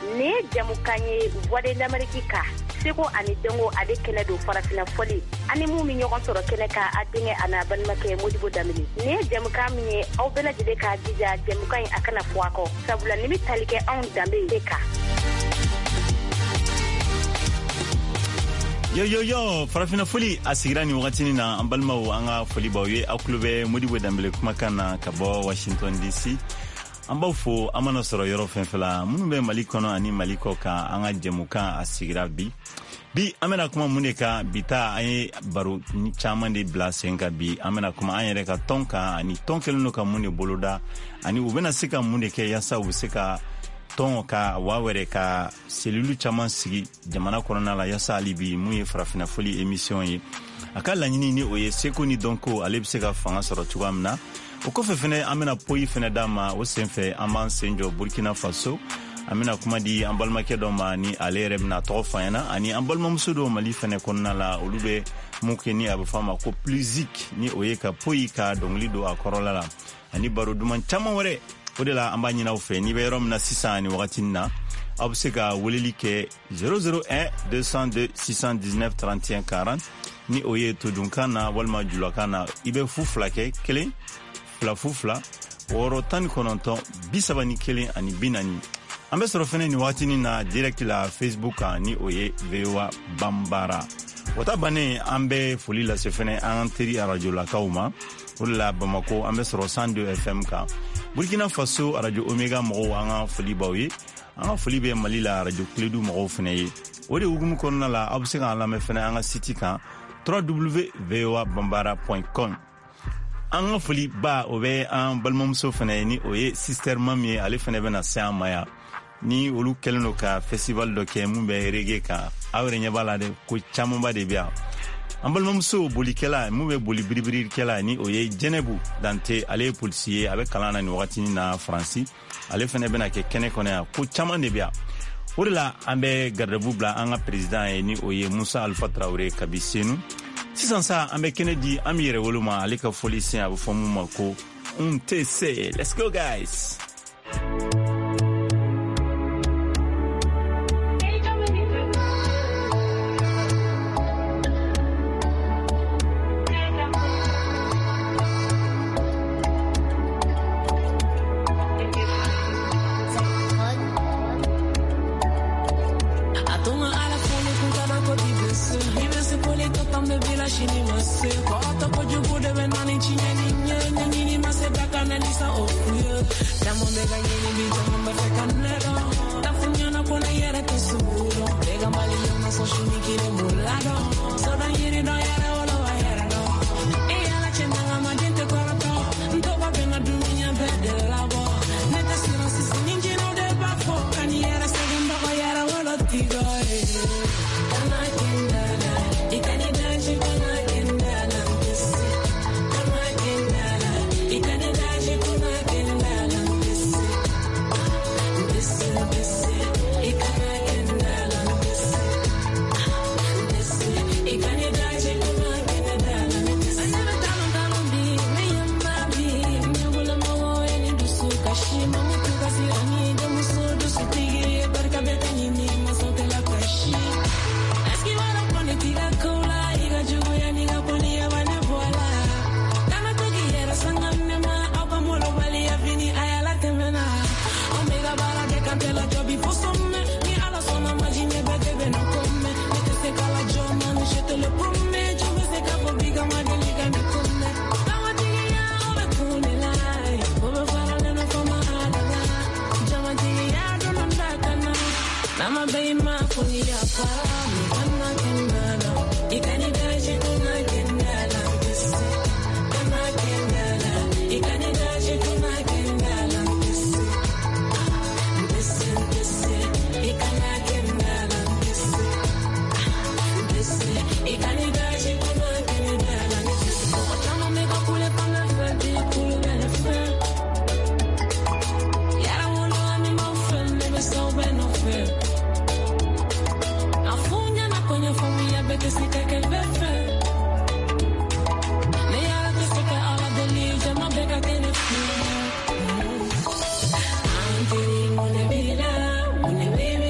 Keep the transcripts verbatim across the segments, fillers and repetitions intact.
ne jamukan ye voix de l'Amérique ka seko ani dengo ale kɛnɛ do farafina foli ani mu min ɲɔgɔn sɔrɔ kɛnɛ ka a denkɛ ana balimakɛ Modibo Damini ne jamukan min ye aw bɛɛ lajɛlen ka jija jamukan in a kana fɔ a kɔ sabula ni bɛ tali kɛ anw danbe de kan. Yo yo yo farafina foli a sigira ni wagati na an balimaw an ka foli baw ye aw tulo bɛ Modibo Dambele kumakan na ka bɔ Washington D C. An b'aw fo an mana sɔrɔ yɔrɔ fɛn fɛn la minnu bɛ Mali kɔnɔ ani Mali kɔ kan an ka jɛmukan a sigira bi. Bi an bɛna kuma mun de kan bi ta an ye baro caman de bila sen kan bi an bɛna kuma an yɛrɛ ka tɔn kan ani tɔn kɛlen don ka mun de boloda ani u bɛna se ka mun de kɛ yaasa u bɛ se ka tɔn ka waa wɛrɛ ka selilu caman sigi jamana kɔnɔna la yaasa hali bi mun ye farafina foli émission ye a ka laɲini ni o ye seko ni dɔnko ale bɛ se ka fanga sɔrɔ cogoya min na o kɔfɛ fɛnɛ an bɛna poyi fɛnɛ d'a ma o sen fɛ an b'an sen jɔ Burkina Faso an bɛna kuma di an balimakɛ dɔ ma ni ale yɛrɛ bɛna tɔgɔ fɔ an ɲɛna ani an balimamuso dɔw Mali fɛnɛ kɔnɔna la olu bɛ mun kɛ ni a bɛ fɔ a ma ko plusique ni o ye ka poyi ka dɔnkili don a kɔrɔla la ani baro duman caman wɛrɛ o de la an b'a ɲini aw fɛ n'i bɛ yɔrɔ min na sisan ni wagati na aw bɛ se ka weleli kɛ zéro zéro un deux cent deux six cent dix-neuf trente et un quarante ni o ye todunkan na walima julakan na i bɛ fu fila kɛ kelen fila fu fila wɔɔrɔ tan ni kɔnɔntɔn bi saba ni kelen ani bi naani an bɛ sɔrɔ fɛnɛ ni wagati na direct la Facebook kan ni o ye V O A Bambara o ta bannen an bɛ foli lase fɛnɛ an teri radiolakaw ma o de la Bamako an bɛ sɔrɔ cent deux F M kan Burkina Faso radio Omega mɔgɔw an ka foli baw ye an ka foli bɛ Mali la radio Kledu mɔgɔw fɛnɛ ye o de hukumu kɔnɔna la aw bɛ se k'an lamɛn fɛnɛ an ka site kan w w w point v o a bambara point com an ka foli ba o bɛ an balimamuso fɛnɛ ye ni o ye Sister Mami ye ale fɛnɛ bɛna se an ma yan ni olu kɛlen don ka festival dɔ kɛ mun bɛ reggae kan aw yɛrɛ ɲɛ b'a la de ko camanba de bɛ yan an balimamuso bolikɛla mun bɛ boli biribirikɛla ni o ye Jɛnɛbu Dante ale ye polisi ye a bɛ kalan na ni wagati na Faransi ale fɛnɛ bɛna kɛ kɛnɛ kɔnɔ yan ko caman de bɛ yan o de la an bɛ gardebu bila an ka président ye ni o ye Musa Alpha Traoré kabi Senu sisan sa an bɛ kɛnɛ di an bɛ yɛrɛ wolo ma ale ka foli sen a bɛ fɔ mun ma ko un T C. Let's go guys. Baby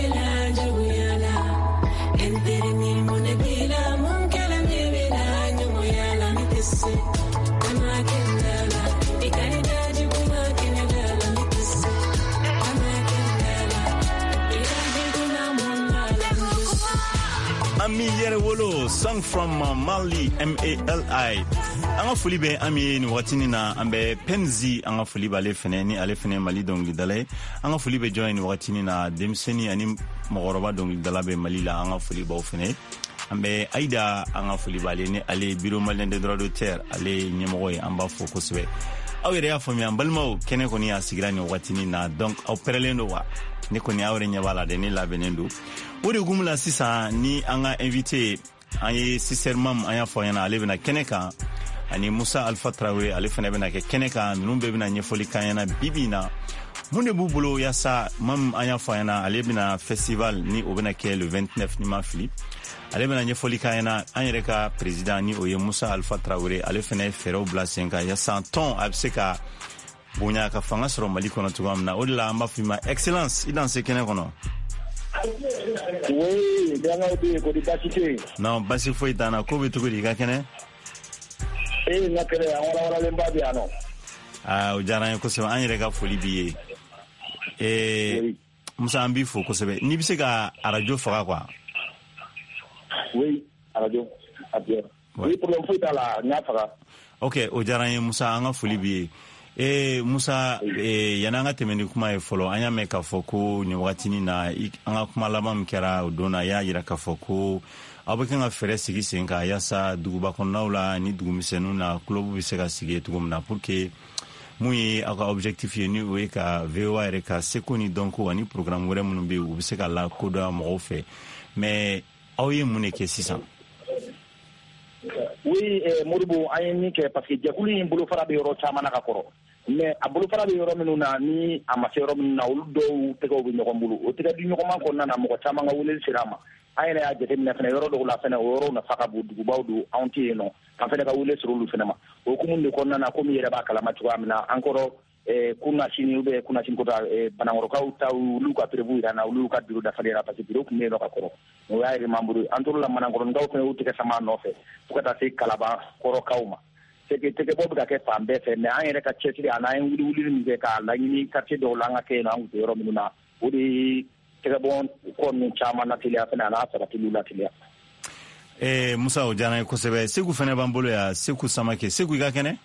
Ami Yerewolo, song from uh, Mali, M A L I. Anga fulibe ami ni watini na ambe penzi anga fuliba alefene ni alefene Mali dongli dale. Anga fulibe join ni watini na demseni ani mogoroba dongli dalabe Mali la anga fuliba ofene. Ambe aida anga fuliba ale ni ale biro Malien de droit d'auteur ale nyemogoy amba fokoswe. Awere ya fomi ambalmo kene koni ya sigrani watini na donc au perelendo wa. Ni koni awre nyabala de ni la benendo. Wodi gumula sisa ni anga invité aye sincèrement aya foyana alebena keneka ani Musa Alpha Traoré alefena bena ke keneka numbe bena nyefoli kanyana bibina munde bubulo yasa mam aya foyana alebena festival ni obena ke le vingt-neuf ni mafili alebena nyefoli kanyana anyereka président ni oye Musa Alpha Traoré alefena fero blasenga yasa ton abseka bonya ka fanga soro Mali kono tugamna odla mafima excellence idan se keneka no. Oui, bien au ko di basité. Non, basi foi dana ko be tuguri ka kene? Eh, na kere wala wala lemba bi ano. Ah, o jara ko se anyere ka foli biye. Eh, Musa ambi fo ko sebe. Ni bise ka radio fora quoi. Oui, radio. Abia. Oui, pour le foi dala nya fora. OK, o jara Musa anga foli biye. Eh Musa eh yananga temeni kuma e folo anya me ka foko ni watini na anga kuma lama mkera odona ya yira ka foko abukenga fere sigi senga yasa duguba konnaula ni dugumisenu na club bisega sigi tugumna pour que muyi aka objectif ni we ka V O A reka sekoni donc wani programme wore munu be ubisega la koda mo fe mais awye muneke six cents. Oui, eh Moribo ayeni ke parce que jakuli mbulu fara be yoro chama na kakoro. Mais abulu fara be yoro minuna ni amasero minuna uldo tego bi nyokombulu. O tega di nyokoma ko nana mo chama nga wulel sirama. Ayene ya jete mina fene yoro do la fene yoro na faka bu dugu bawdu anti no. Kan fene ka wulel sirulu fene ma. O kumunde ko nana ko mi yere ba kala matu amina ankoro eh kuna chini ube kuna chini kota eh banangoro ka uta uluka prevu ira na uluka biro da fadera parce que biro kumne no kakoro. No ya ire mamburu antoro la manangoro ngao fene utike sama no fe. Pukata se kalaba koro kauma. Seke teke bobu ka ke fambe fe me an yere ka chesiri ana en wuli wuli ni ka la ni quartier do langa ke na ngu yoro minuna udi teke bon ko min chama na tilia fe na na sa tilula tilia. Eh Musa o jana ko sebe segu fene bambolo ya seku samake segu ga kene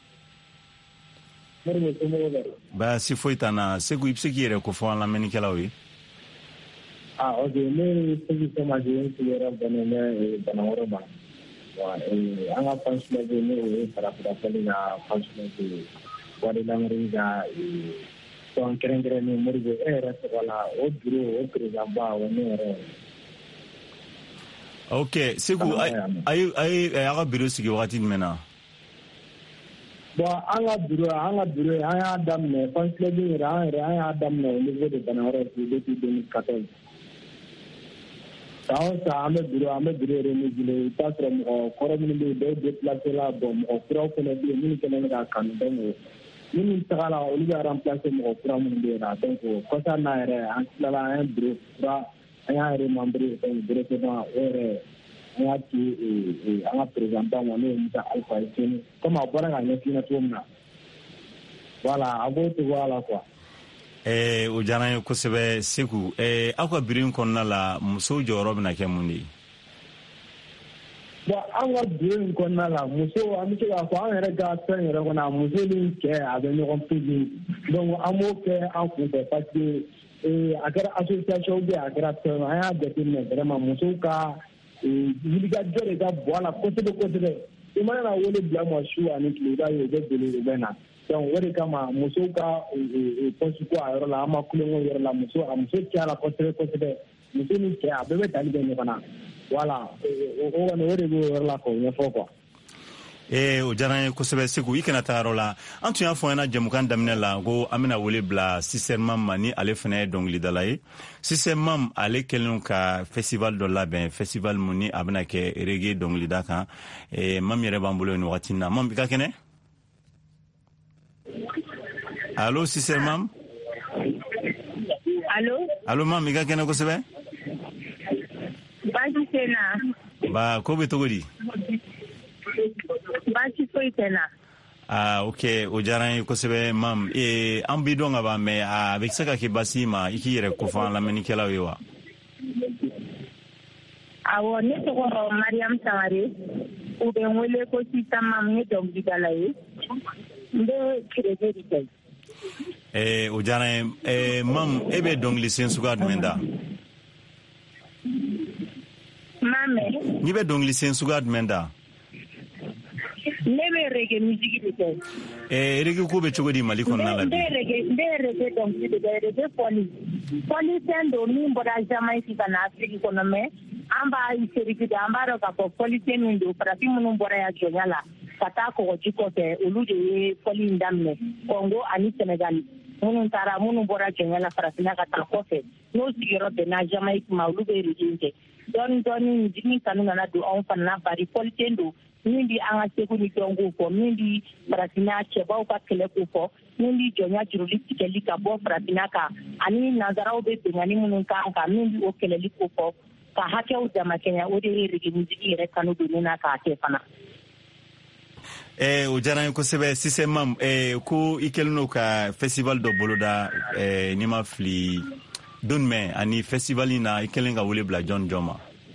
ba si foi tana segu ipsiki yere ko fo la menikela wi ah o de me segu samake ni yere banene banaworo ba wa eh anga pansle de ne para para pelina pansle de wale langringa e son kerengere ni morigo era wala o duro o krezamba o ne. OK, segu ay ay ay aga biro sigi wakati mena. Bon, anga biro anga biro aya damne pansle de ra aya damne au niveau de Banawara depuis deux mille quatorze. Sao sa ame biro ame biro renouvelé tasre mo koromini de déplacer la bom o pro ko ne bi ni kene ga kan donc ni tagala o li remplacer mo pro mo de na donc ko sa na ere an la un biro ra aya re membre de biro ko na ere aya ki e anga présentant mo ne Musa Alpha Traoré comme abora ga ne fina tumna voilà abo to voilà quoi. Eh o jana ko sebe seku eh akwa birin konna la muso joro na ke mundi bo anga birin konna la muso amike ga ko an rega tan rega na muso ni ke ave ni on pidi donc amo ke an ko de parce que eh agara association de agara tan aya de tin vraiment muso ka eh liga jore ga boala ko de ko de imana na wole bla mo shu ani klida yo de de bena donc wori kama muso ka e ponsu ko ayoro la ama kulengo yoro la muso a muso tiala ko tere ko tere muso ni ke a bebe tali be ne bana voilà o o ne wori go yoro la ko ne foko eh o jana ko sebe siku ikena tarola antu ya fo na jamukan damne la go amina wole bla sincèrement mani ale fene dongli dalay sincèrement ale kelun ka festival do la ben festival muni abna ke reggae dongli daka e mam yere bambulo no watina mam ka kene. Allô, si c'est mam? Allô? Allô, mam, mi ga kene ko sebe? Ba si sena. Ba ko be togodi? Ba si foi tena. Ah, OK, o jaran ko sebe mam. E am bi donga ba me avec ça ka ke basima iki yere ko fa la menikela wewa. Awo ne tɔgɔ Mariam Sangare u bɛ n wele ko Sisamam ne dɔnkilidala ye n bɛ crédit de kɛ. Eh, o diyara n ye. Eh, Mam, e bɛ dɔnkili suguya jumɛn da? M'a mɛn. N'i bɛ dɔnkili suguya jumɛn da? Ne bɛ reggae musique de kɛ. Eh, reggae ko bɛ cogo di Mali kɔnɔna la bi? Ne bɛ reggae ne bɛ reggae dɔnkili de kɛ, reggae fɔli. Fɔli fɛn don min bɔra Jamaïque ka na Afrique kɔnɔ mais an b'a seriki de an b'a dɔn k'a fɔ fɔli fɛn min don farafin minnu bɔra yan jɔnya la ka taa kɔgɔji kɔfɛ olu de ye fɔli in daminɛ Congo ani Sénégal minnu taara minnu bɔra jɔnya la farafinna ka taa kɔfɛ n'o sigiyɔrɔ bɛnna Jamaïque ma olu bɛ reggae in kɛ dɔɔni dɔɔni jigin kanu nana don anw fana na bari fɔli fɛn don min bi an ka segu ni dɔnko fɔ min bi farafinna cɛbaw ka kɛlɛ ko fɔ min bi jɔnya juruli tigɛli ka bɔ farafinna kan ani nanzaraw bɛ bɛnkanni minnu kan kan min bi o kɛlɛli ko fɔ ka hakɛw damakɛɲa o de ye reggae musique yɛrɛ kanu don ne na k'a kɛ fana. Eh, o diyara n ye kosɛbɛ Sise Mam, eh, ko i kɛlen n'o ka festival dɔ boloda eh, n'i ma fili don jumɛn ani festival in na i kɛlen ka wele bila jɔn jɔn ma?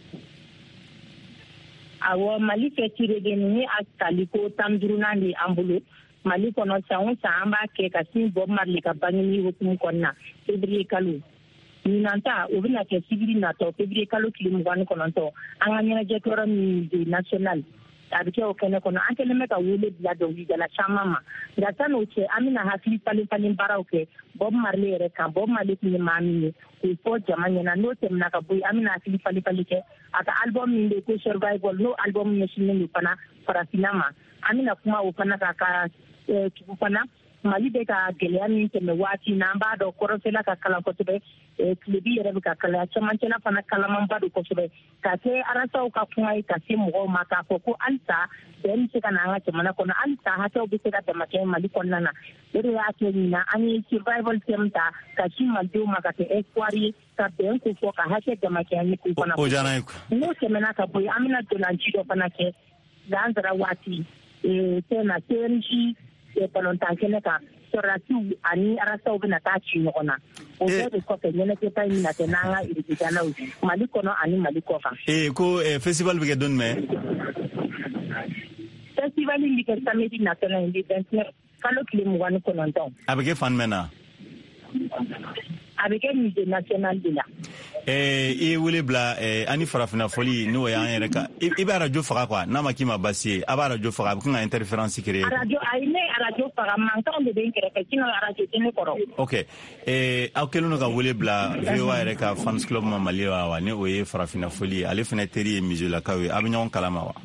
Awɔ Mali fɛti reggae ni a tali ko tan duurunan de an bolo Mali kɔnɔ san o san an b'a kɛ ka sin Bob Marley ka bangeni hukumu kɔnɔna février kalo ɲinan ta o bɛna kɛ sibiri natɔ février kalo tile mugan ni kɔnɔntɔn an ka ɲɛnajɛ kɛyɔrɔ musée national a bɛ kɛ o kɛnɛ kɔnɔ an kɛlen bɛ ka wele bila dɔnkilidala caman ma nka san'o cɛ an bɛna hakili falen falen baaraw kɛ Bob Marley yɛrɛ kan Bob Marley tun ye maa min ye k'o fɔ jama ɲɛna n'o tɛmɛna ka bɔ yen an bɛna hakili falen falen kɛ a ka album min bɛ ko survival n'o album ɲɛsinnen don fana farafinna ma an bɛna kuma o fana kan ka tugu fana Mali bɛ ka gɛlɛya min tɛmɛ waati na an b'a dɔn kɔrɔfɛla ka kalan kosɛbɛ tilebi yɛrɛ bɛ ka kalaya camancɛla fana kalamanba don kosɛbɛ ka kɛ arasaw ka kuma ye ka se mɔgɔw ma k'a fɔ ko halisa bɛn bɛ se ka na an ka jamana kɔnɔ halisa hakɛw bɛ se ka damakɛ Mali kɔnɔna na o de y'a kɛ ɲinan an ye survival theme ta ka si malidenw ma ka kɛ espoir ye ka bɛn ko fɔ ka hakɛ damakɛ an ye k'u fana n'o tɛmɛna ka bɔ yen an bɛna dolanci dɔ fana kɛ lansara waati fɛn na C N J balontan kɛnɛ kan sɔrɔdasiw ani arasaw bɛna taa ci ɲɔgɔn na o bɛɛ de kɔfɛ ɲɛnajɛba in bɛna kɛ n'an ka irigidalaw ye Mali kɔnɔ ani Mali kɔ kan. Eh, ko eh, festival bɛ kɛ don jumɛn? Festival in bɛ kɛ samedi natɔla in le vingt-neuf kalo tile mugan ni kɔnɔntɔn. A bɛ kɛ fan jumɛn na? A bɛ kɛ musée national de la. Eh, i ye wele bila eh, ani farafinna fɔli n'o y'an yɛrɛ ka i, i bɛ radio faga quoi n'a ma k'i ma basi ye a b'a radio faga a bɛ kan ka interférence créer. Radio ayi ne radio faga mankanw de bɛ n kɛrɛfɛ sinon radio tɛ ne kɔrɔ. Ok eh, aw kɛlen don ka wele bila V O A yɛrɛ ka fans club ma Mali la wa ni o ye farafinna fɔli ye ale fana teri ye muselakaw ye a bɛ ɲɔgɔn kalama wa?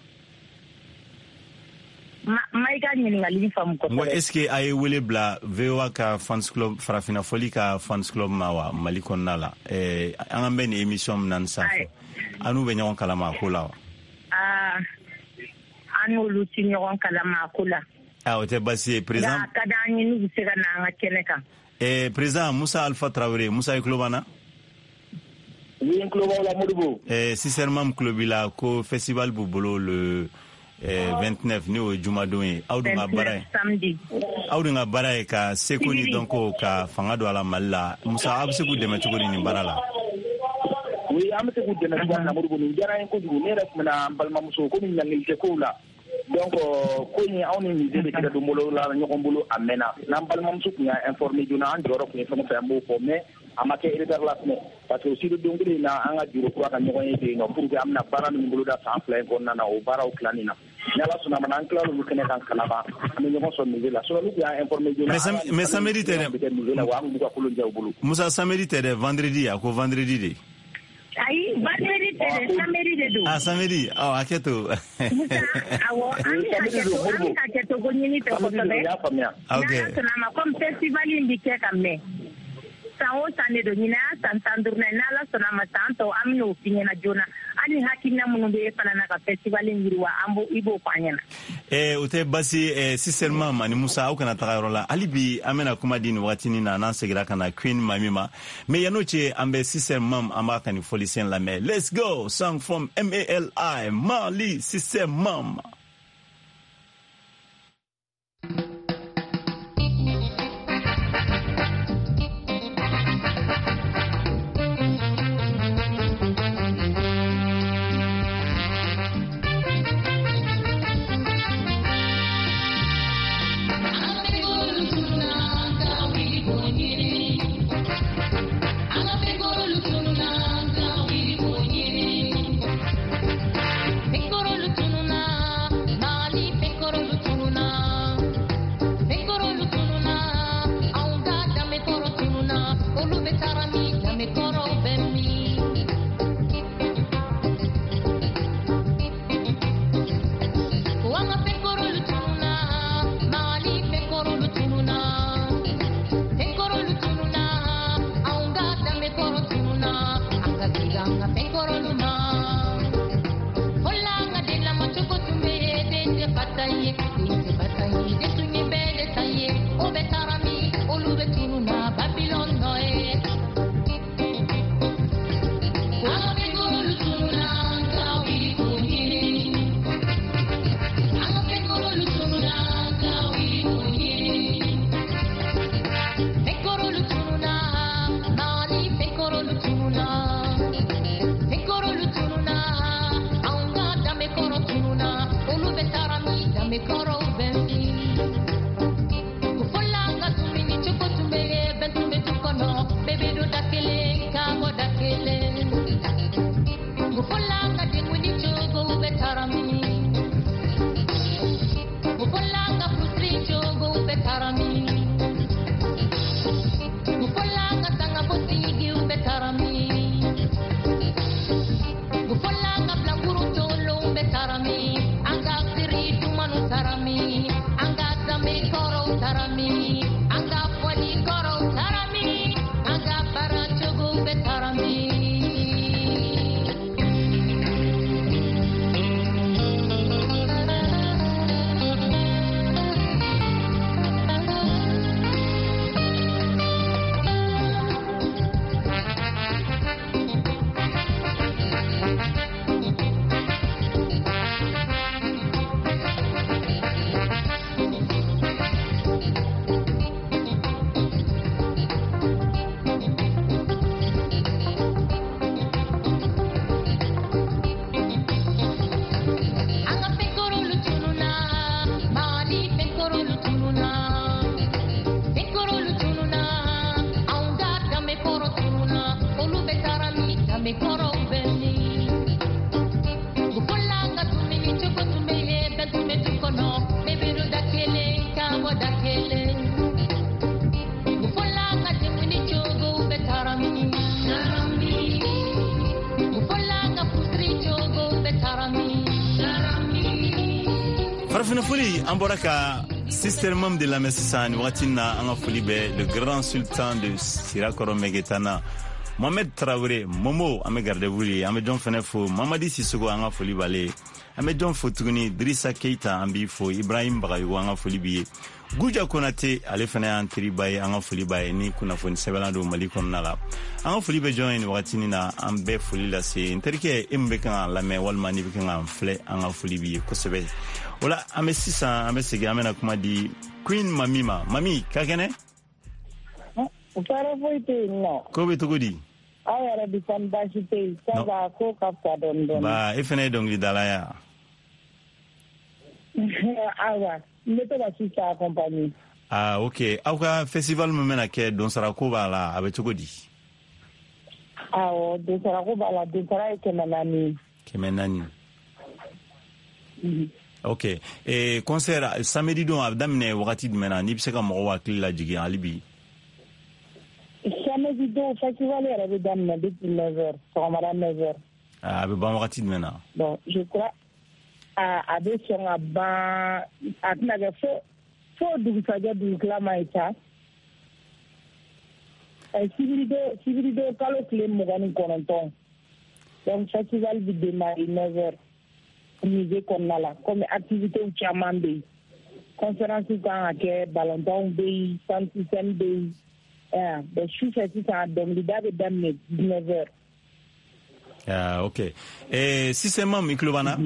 Ma i ka ɲininkali faamu kosɛbɛ. Ngo est ce que a ye wele bila V O A ka fans club farafinna fɔli ka fans club ma wa Mali kɔnɔna la eh, an ka bɛ nin émission min na nin sanfɛ an n'u bɛ ɲɔgɔn kalama a ko la wa? Ah, an n'olu tɛ ɲɔgɔn kalama a ko la. Ah, o tɛ basi ye président. Nka a ka d'an ye n'u bɛ se ka na an ka kɛnɛ kan. Eh, président Musa Alpha Traoré, Musa i tulo b'an na? Oui, n tulo b'aw la Modibo. Eh, sincèrement tulo b'i la ko festival b'u bolo le eh, vingt-neuf ni o ye jumadon ye aw dun ka baara ye samedi aw dun ka baara ye ka seko ni dɔnko ka fanga don a la Mali la Musa aw bɛ se k'u dɛmɛ cogo di nin baara la? Oui, an bɛ se k'u dɛmɛ cogo min na Modibo nin diyara n ye kojugu ne yɛrɛ tun bɛna n balimamuso komi ɲangilikɛkow la donc ko in anw ni musée de kɛra don bolo la ɲɔgɔn bolo a mɛnna n'an balimamuso tun y'a informé joona an jɔyɔrɔ tun ye fɛn o fɛn an b'o fɔ mais a ma kɛ retard la fɛnɛ parce que aussi don kelen in na an ka juru kura ka ɲɔgɔn ye ten nɔ pour que an bɛna baara min boloda san fila in kɔnɔna na o baaraw tilanni na ni Ala sɔnna a ma n'an tila l'olu kɛnɛ kan Kalaba an bɛ ɲɔgɔn sɔrɔ musée la sinon n'u tun y'a informé joona mais samedi tɛ dɛ musée la wa an tun b'u ka kolon diya u bolo. Musa samedi tɛ dɛ vendredi a ko vendredi de. Ayi vendredi tɛ dɛ samedi de don. Ah samedi awɔ a kɛ to. Musa awɔ an bɛ ka kɛ to an bɛ ka kɛ to ko ɲini tɛ kosɛbɛ n'a Ala sɔnna a ma comme festival in bɛ kɛ ka mɛn san o san de don ɲinɛ y'a san tan duurunan ye n'Ala sɔnna a ma san tɔ an bɛn'o f'i ɲɛna joona hali hakilina minnu bɛ e fana na ka festival in yiriwa an b'o i b'o fɔ an ɲɛna. Eh, o tɛ basi eh, sincèrement ani Musa aw kana taga yɔrɔ la hali bi an bɛna kuma di nin waatinin na n'an segira ka na Queen Mami ma mais yan'o cɛ an bɛ sincèrement an b'a ka nin fɔlisɛn lamɛn let's go song from M A L I Mali sincèrement. farafina foli an bɔra ka sister mam de lamɛn sisan wagati na an ka foli bɛ le grand sultan de sirakɔrɔ megetana Mohamed Traoré Momo an bɛ gardeburu ye an bɛ jɔn fɛnɛ fo Mamadi Sisoko an ka foli b'ale an bɛ jɔn fo tuguni Drissa Keita an b'i fo Ibrahim Bagayogo an ka foli b'i ye Guja Konate ale fɛnɛ y'an teriba ye an ka foli b'a ye ni kunnafoni sɛbɛnlan don Mali kɔnɔna la an ka foli bɛ jɔn ye ni wagati na an bɛɛ foli lase n terikɛ e min bɛ kan ka lamɛn walima n'i bɛ kan ka filɛ an ka foli b'i ye kosɛbɛ wala an bɛ sisan an bɛ segin an bɛna kuma di Queen Mami ma Mami ka kɛnɛ o fara foyi tɛ yen nɔ ko bɛ cogo di aw yɛrɛ bi kɔni baasi tɛ yen sabu ko ka fisa dɔɔnin dɔɔnin ba e fɛnɛ ye dɔnkilidala ya awa n bɛ to ka sisan accompagner ah ok aw ka festival min bɛna kɛ donsarako b'a la a bɛ cogo di awɔ donsarako b'a la donsara ye kɛmɛ naani kɛmɛ naani ok eh, concert samedi don a bɛ daminɛ wagati jumɛn na n'i bɛ se ka mɔgɔw hakili lajigin hali bi samedi don festival yɛrɛ bɛ daminɛ depuis neuf heures sɔgɔmada neuf heures a bɛ ban wagati jumɛn na bon je crois a a bɛ sɔn ka ban a tɛna kɛ fo fo dugusajɛ dugutila ye sa sibirido sibirido kalo tile mugan ni kɔnɔntɔn donc festival bɛ démarrer neuf heures musée kɔnɔna la comme activités caman bɛ yen conférence kan ka kɛ ballontanw bɛ yen sound system bɛ yen ah bon su fɛ sisan dɔnkilida bɛ daminɛ dix-neuf heures ah ok eh Cissé Mam i tulo b'an na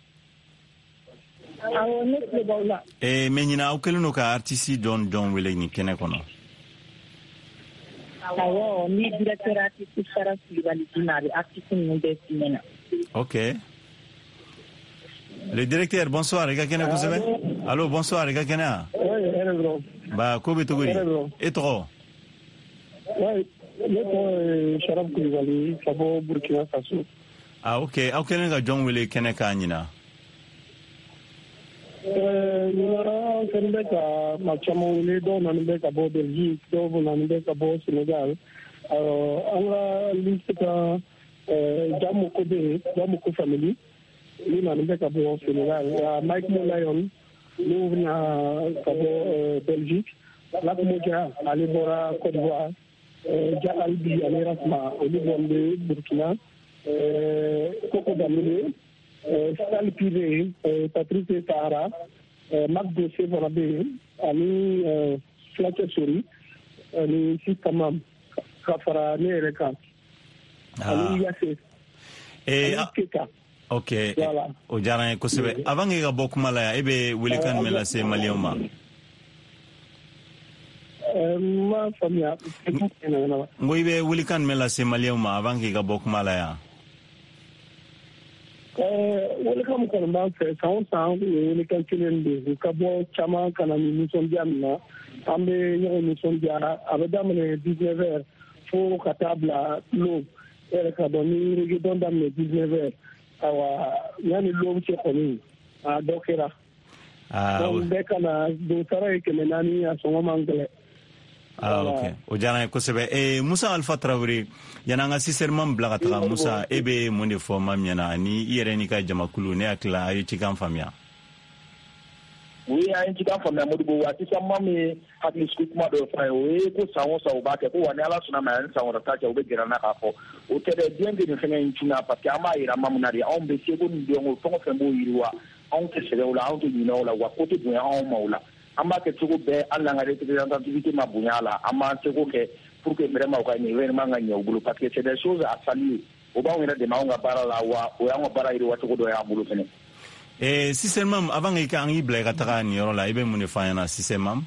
awɔ ne tulo b'aw la eh mais ɲina aw kɛlen don ka artiste jɔn jɔn wele nin kɛnɛ kɔnɔ awɔ ni directeur artiste Sara Kulibali dina a bɛ artiste ninnu bɛɛ fi ɲɛna ok le directeur bonsoir i ka kɛnɛ kosɛbɛ allo bonsoir i ka kɛnɛ a ba ko bɛ cogo di e tɔgɔ ne tɔgɔ Sharaf Kulibali ka bɔ Burkina Faso ah ok aw kɛlen ka jɔn wele kɛnɛ k'a ɲina ɲinara kɛlen bɛ ka maa caman wele dɔw nani bɛ ka bɔ Belgique dɔw nani bɛ ka bɔ Sénégal an ka liste ka Jamoko bɛ yen Jamoko family ni nani bɛ ka bɔ Sénégal Mike Molayon n'u bɛna ka bɔ Belgique Lakumoja ale bɔra Côte d'Ivoire Ja Albi ale Rasma olu bɔra Burkina Koko Damine Sal Pire Patrice Sahara Marc Dossé fana bɛ yen ani Flaque Sori ani Sikamam ka fara ne yɛrɛ kan ani Yase ani Keka ok o diyara n ye kosɛbɛ avant que ka bɔ kuma la yan e bɛ welekan jumɛn lase maliyɛnw ma ma faamuya n ko i bɛ welekan jumɛn lase maliyɛnw ma avant que ka bɔ kuma la yan welekan min kɔni b'an fɛ san o san welekan kelen de u ka bɔ caman ka na ni nisɔndiya min na an bɛ ɲɔgɔn nisɔndiya a bɛ daminɛ dix-neuf heures fo ka taa bila lo e yɛrɛ ka dɔn ni reggaeton daminɛ dix-neuf heures awa yanni lo cɛ kɔni a dɔ kɛra donc bɛɛ ka na donsara ye kɛmɛ naani a sɔngɔ man gɛlɛn ah ok o diyara n ye kosɛbɛ eh, Musa Alpha Traoré yani an ka Cissé Mam bila ka taga Musa e bɛ mun de fɔ Mam ɲɛna ani i yɛrɛ n'i ka jamakulu ne hakili la a ye cikan faamuya oui an ye cikan faamuya Modibo wa Cissé Mam ye hakili sigi kuma dɔ fɔ a ye o ye ko san o san u b'a kɛ ko wa ni Ala sɔnna ma yan ni san wɛrɛ ta cɛ u bɛ gɛrɛ na k'a fɔ o tɛ dɛ diɲɛ bɛ nin fɛngɛ in cunna parce que an b'a yira Mam na de anw bɛ seko ni dɔnko fɛn o fɛn b'o yiriwa anw tɛ sɛgɛn o la anw tɛ ɲinɛ o la wa ko tɛ bonya anw ma o la an b'a kɛ cogo bɛɛ hali n'an ka représentativité ma bonya a la an b'an seko kɛ pour que vraiment u ka ɲɛ événement ka ɲɛ u bolo parce que c'est des choses à saluer o b'anw yɛrɛ dɛmɛ anw ka baara la wa o y'anw ka baara yiriwa cogo dɔ y'an bolo fɛnɛ eh, Cissé Mam avant que an k'i bila i ka taga nin yɔrɔ la i bɛ mun de fɔ an ɲɛna Cissé Mam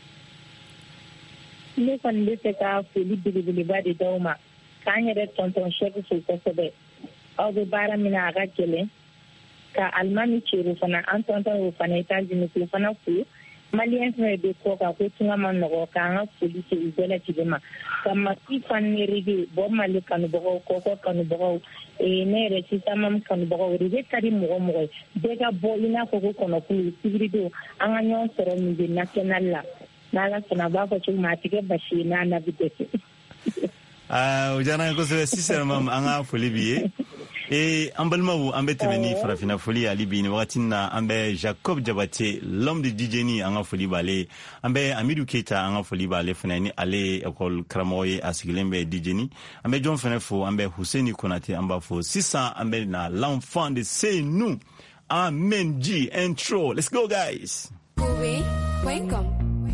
ne kɔni bɛ fɛ ka foli belebeleba de d'aw ma k'an yɛrɛ tonton Cheick fo kosɛbɛ aw bɛ baara min na a ka gɛlɛn ka alimami Cero fana an tonton o fana États-Unis k'o fana fo malien fɛn bɛ kɔ kan ko tunga ma nɔgɔ k'an ka foli se u bɛɛ lajɛlen ma ka mati fan rege bɔ mali kanubagaw kɔkɔ kanubagaw ne yɛrɛ sisan mam kanubagaw rege ka di mɔgɔ mɔgɔ ye bɛɛ ka bɔ i n'a fɔ ko kɔnɔkulu sibirido an ka ɲɔgɔn sɔrɔ min bɛ national la n'ala sɔnna a b'a fɔ cogo min a tigɛ basi ye n'a nabi dɛsɛ. o diyara n ye kosɛbɛ sisan mam an ka foli b'i ye. Et en balmaou an bɛ tɛmɛ ni farafina foli ali bi ni wagati na an bɛ Jacob Jabate l'homme de D J ni an ka foli b'ale an bɛ Amidou Keita an ka foli b'ale fana ni ale école karamɔgɔ ye a sigilen bɛ D J ni an bɛ jɔn fana fo an bɛ Hussein Konate an b'a fo sisan an bɛ na l'enfant de C'est nous Amen G intro. Let's go guys. Welcome.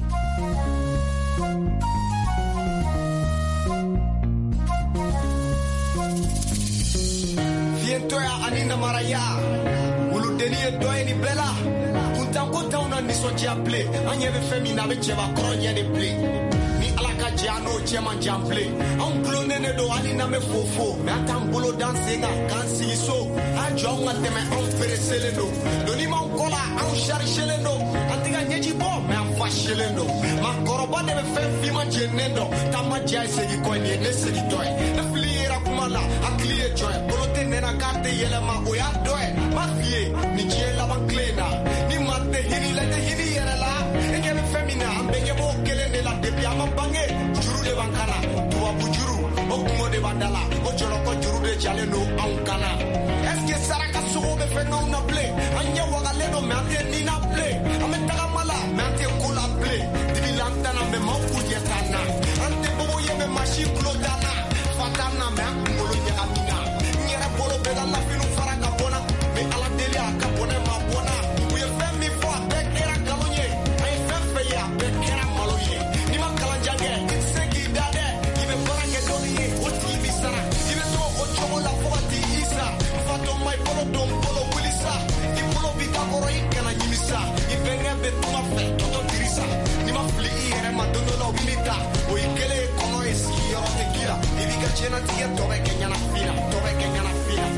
Toya anina maraya ulu deni doye ni bela kunta kunta una nisoji aple anye be femi na be cheva kronye ni play ni alaka jano chema jample on clone ne do alina me fofo me atambulo dansinga kansi so ajo nga teme on pereselendo doni ma kola on chargelendo antiga nyeji bo me afashelendo ma koroba de be fem fima jenendo tama jai segi ko ni ne segi doye na fliera kumala aklie joy nena karte yele ma oya doe ma fie ni jela banklena ni matte hini la de hini yele la enge be femina ambege bo kele ne la de biama bange juru de bankana tuwa bujuru okumo de bandala o jolo ko juru de jale no ankana eske saraka sugo be fe no na play anya wagale no me ante ni na play ametaga mala me ante kula play dibilantana me ma kujetana ante bobo yeme mashi klodana fatana me ngolo ya amina bolo bela la finu faranga bona me ala delia ka bona ma bona we fem mi fo back era galonye ay fem fe ya back era maloye ni ma kala jange insegi dade ibe faranga doniye o ti bi sara ibe to o chomo la fo ti isa fato mai bolo dom bolo wilisa i bolo bi ka koro ikana nyimisa i benga be tuma fe to dirisa ni ma fli ere ma dono la umita o ikele kono esi ro te kila ibi ka chena ti to be kenya na fina to be kenya na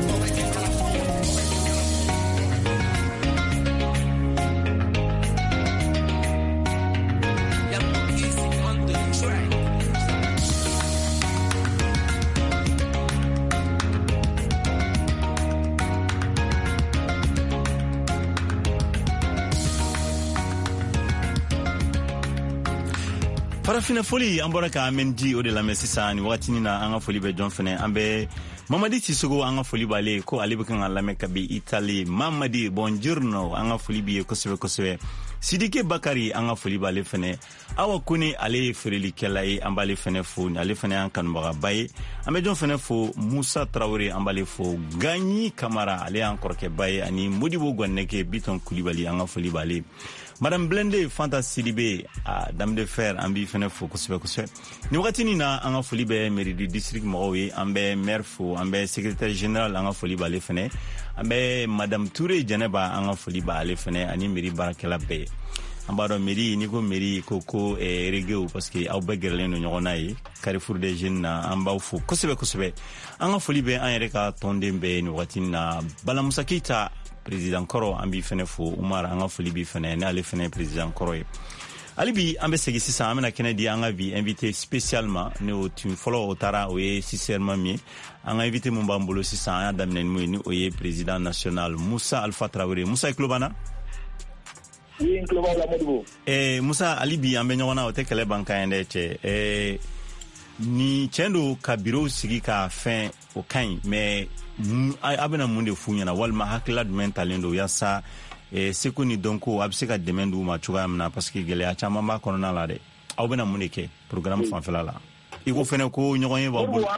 farafina foli an bɔra ka Amen G o de lamɛn sisan ni wagati na an ka foli bɛ jɔn fɛnɛ an bɛ Mamadi Tisogo an ka foli b'ale ko ale bɛ kan ka lamɛn ka bi Italie. Mamadi bonjourno an ka foli b'i ye kosɛbɛ kosɛbɛ. Sidike Bakari an ka foli b'ale fɛnɛ. Awa Kone ale ye feerelikɛla ye an b'ale fɛnɛ fo ale fɛnɛ y'an kanubagaba ye. An bɛ jɔn fɛnɛ fo Musa Traoré an b'ale fo Gagni Kamara ale y'an kɔrɔkɛba ye ani Modibo Gwaneke Biton Kulibali an ka foli b'ale. Madame Blende Fanta Sidibe a Dame de Fer an b'i fɛnɛ fo kosɛbɛ kosɛbɛ. Ni wagati nin na an ka foli bɛ mairie du district mɔgɔw ye an bɛ maire fo an bɛ secrétaire général an ka foli b'ale fɛnɛ an bɛ Madame Touré Jɛnɛba an ka foli b'ale fɛnɛ ani mairie baarakɛla bɛɛ. An b'a dɔn mairie ni ko mairie ko ko eh, regew parce que aw bɛɛ gɛrɛlen don ɲɔgɔn na ye Carrefour des Jeunes na an b'aw fo kosɛbɛ kosɛbɛ. An ka foli bɛ an yɛrɛ ka tɔnden bɛɛ ni wagati nin na Balamusa Keita président kɔrɔ an b'i fɛnɛ fo Umar an ka foli b'i fɛnɛ n'ale fɛnɛ président kɔrɔ ye. Ali bi an bɛ segin sisan an bɛna kɛnɛ di an ka bi invité spécialement ne o tun fɔlɔ o taara o ye sincèrement min ye an ka invité mun b'an bolo sisan an y'a daminɛ ni mun ye ni o ye président national Musa Alpha Traoré. Musa i tulo b'an na? Oui, n tulo b'aw la Modibo. Eh, Musa ali bi an bɛ ɲɔgɔn na o tɛ kɛlɛ ban kan ye dɛ cɛ. Eh, ni tiɲɛ don ka bureau sigi ka fɛn o ka ɲi mais a bɛna mun de f'u ɲɛna walima hakilila jumɛn talen don yaasa eh, seko ni dɔnko a bɛ se ka dɛmɛ d'u ma cogoya min na parce que gɛlɛya caman b'a kɔnɔna la dɛ aw bɛna mun de kɛ programme fanfɛla la i ko fɛnɛ ko ɲɔgɔn ye b'aw bolo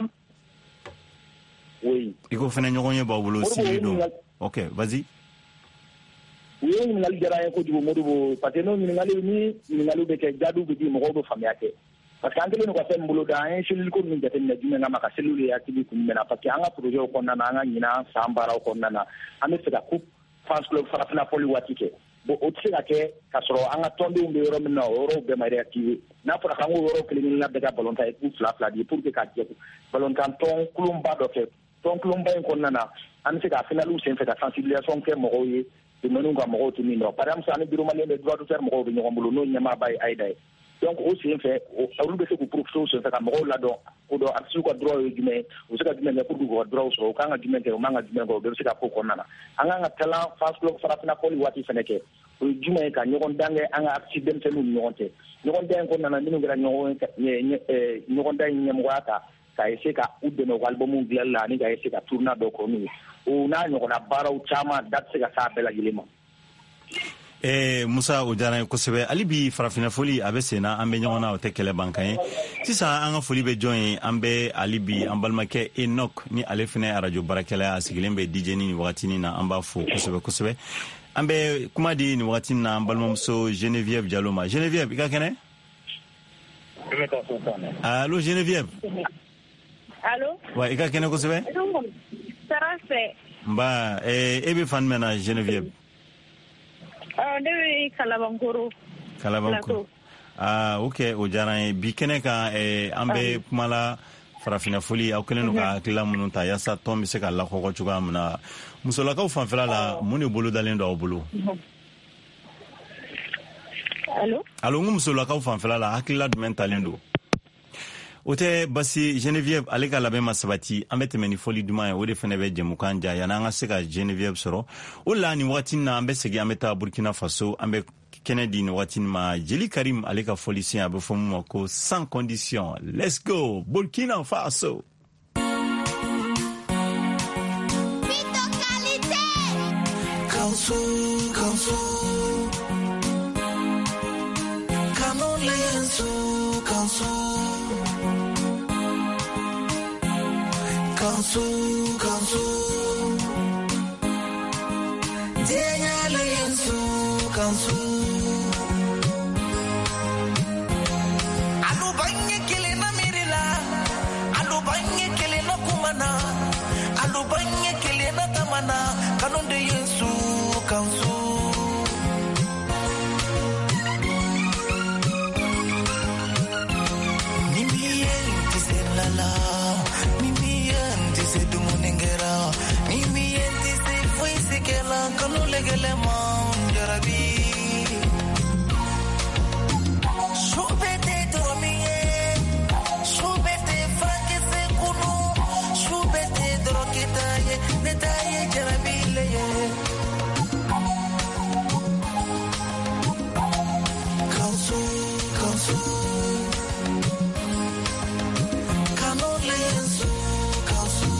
oui i ko fɛnɛ ɲɔgɔn ye b'aw bolo sigi don ok vas-y u ye ɲininkali diyara n ye kojugu Modibo parce que n'o ɲininkali ni ɲininkaliw bɛ kɛ jaabiw bɛ di mɔgɔw bɛ faamuya kɛ parce que an kɛlen don ka fɛn min bolo da an ye cellule ko min jateminɛ jumɛn kama ka cellule ye activité kun jumɛn na parce que an ka projet kɔnɔna na an ka ɲinan san baaraw kɔnɔna na an bɛ fɛ ka coupe France Club farafina fɔli waati kɛ bon o tɛ se ka kɛ ka sɔrɔ an ka tɔndenw bɛ yɔrɔ min na o yɔrɔw bɛɛ ma réactiver n'a fɔra k'an k'o yɔrɔ kelen kelen bɛɛ ka ballon tan ye coup fila fila di pour que ka jɛ ballon tan tɔn kulonba dɔ kɛ tɔn kulonba in kɔnɔna na an bɛ se ka finaliw senfɛ ka sensibilisation kɛ mɔgɔw ye menu ga mo to min no par exemple sa ne biro malien de droit d'auteur mo be nyom bulu no nyama bay ay day donc aussi en fait o lu be ko professeur so ka mo la do ko do arsu ko droit yu me o se ka dime ne pour ko droit so ka nga dime ke o manga dime ko be se ka ko nana anga nga talent fast club fara fina poli wati feneke o juma ka nyogon dange anga accident se nu nyonte nyogon dange ko nana minu gra nyogon nyogon dange nyam wata ka ese ka udde no album nglal la ni ka ese ka tourna do ko ni o na nyogon abara o chama dat se ka sa bela gilema. Eh, Musa Ojara kosebe ali bi farafina foli abe sena ambe nyona o tekele bankan sisa anga foli be join ambe ali bi ambalmake Enoch ni alefine radio barakela asigilembe D J ni wakati ni na amba fo kosebe kosebe ambe kuma di ni wakati na ambalmamso Geneviève Dialoma Geneviève ikakene Allô Geneviève Allô wa ikakene kosebe Sarafe mba eh ebe fan mena Geneviève Ah, dewe Kalabankoro. Kalabankoro. Ah, ok. O jara bi kene ka eh ambe kumala farafina foli aw kelen ka kila munun ta yasa tombe se ka la ko chuga muna. Musola ka fanfela la muni bolo dalen do bolo. Allô? Allô musola ka fanfela la hakila du mentalendo. Ote basi Geneviève aleka labe masabati ambete meni foli duma o de fene be jemukan ja yana nga se ka Geneviève soro o la ni wati na ambe segi ameta Burkina Faso ambe Kennedy ni wati ma Jeli Karim aleka foli si abe fomu ko sans condition. Let's go Burkina Faso. Vito qualité. Kausu kausu. Kanon lensu kausu. Kansu, kansu, Dianya lensu, kansu. Alu banye kele na mirila, alu banye kele na kumana, alu banye kele na tamana, kanonde yensu, kansu. Nimiye tiselala. Kanu legele man jarabi Shubete dromiye Shubete fakete kunu Shubete drokitaye Netaye jarabi leye Kansu, kansu Kanu leyensu Kansu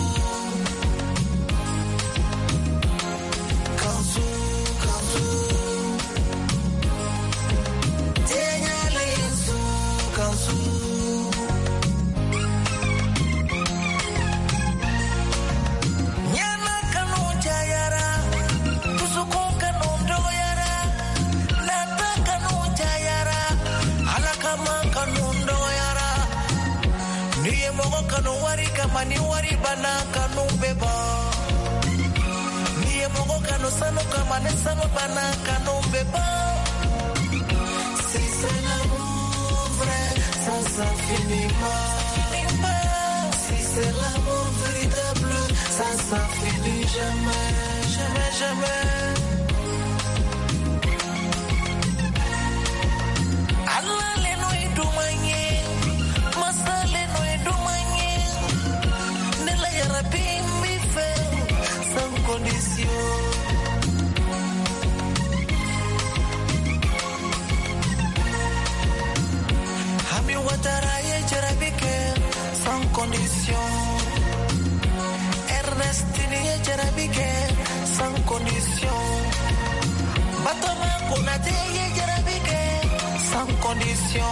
Kanu wari kamani wari bana kanu beba Niye mogo kanu sanu kamane sanu bana kanu beba Si c'est l'amour vrai, ça ça finit pas Si c'est l'amour véritable, ça ça finit jamais, jamais, jamais Allah le no idumanye Masa le no idumanye sans condition. Hami Ouattara ye jarabike sans condition. Ernestine ye jarabike sans condition. Batoma Konate ye jarabike sans condition.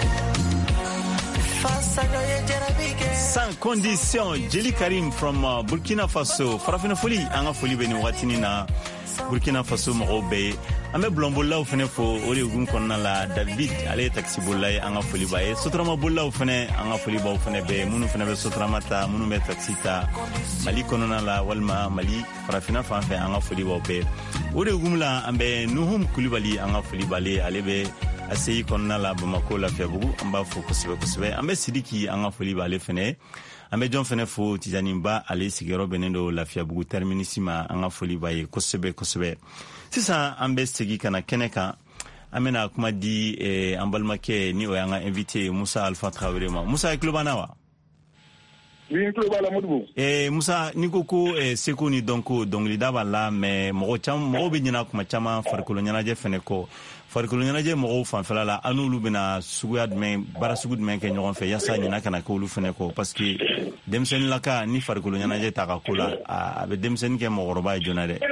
Sans condition, Jeli Karim from uh, Burkina Faso. Farafina foli, anga foli beni watini na Burkina Faso mobe. Ame blombola ufene fo ori ugun konna la David ale taxi bollay anga foli bae. Sotrama bolla ufene anga foli ba ufene be munu fene be sotrama ta munu be taxi ta Mali konona la walma Mali farafina fanfe anga foli ba be. Ori ugumla ambe Nuhum Kulibali anga foli bale ale be aseyi konna la Bamako la Fiabugu amba fo kosebe kosebe ambe Sidiki anga foli bale fene an bɛ jɔn fɛnɛ fo Tijani Ba ale sigiyɔrɔ bɛnnen do Lafiyabugu terminus ma an ka foli b'a ye kosɛbɛ kosɛbɛ. Sisan an bɛ segi kana kɛnɛ kan an bɛna kuma di eh, an balimakɛ ni o y'an ka invité Musa Alpha Traoré ma. Musa i tulo b'an na wa? Oui, tulo b'a la Modibo. Eh, Musa ni ko ko eh, seko ni dɔnko dɔnkilida b'a la mais mɔgɔ caman mɔgɔw bɛ ɲina kuma caman farikolo ɲɛnajɛ fɛnɛ kɔ. Farikolo ɲɛnajɛ mɔgɔw fanfɛla la an n'olu bɛna suguya jumɛn baara sugu jumɛn kɛ ɲɔgɔn fɛ yasa ɲina kana kɛ olu fɛnɛ kɔ parce que denmisɛnninlaka ni farikolo ɲɛnajɛ ta ka ko la a bɛ denmisɛnnin kɛ mɔgɔkɔrɔba ye joona dɛ.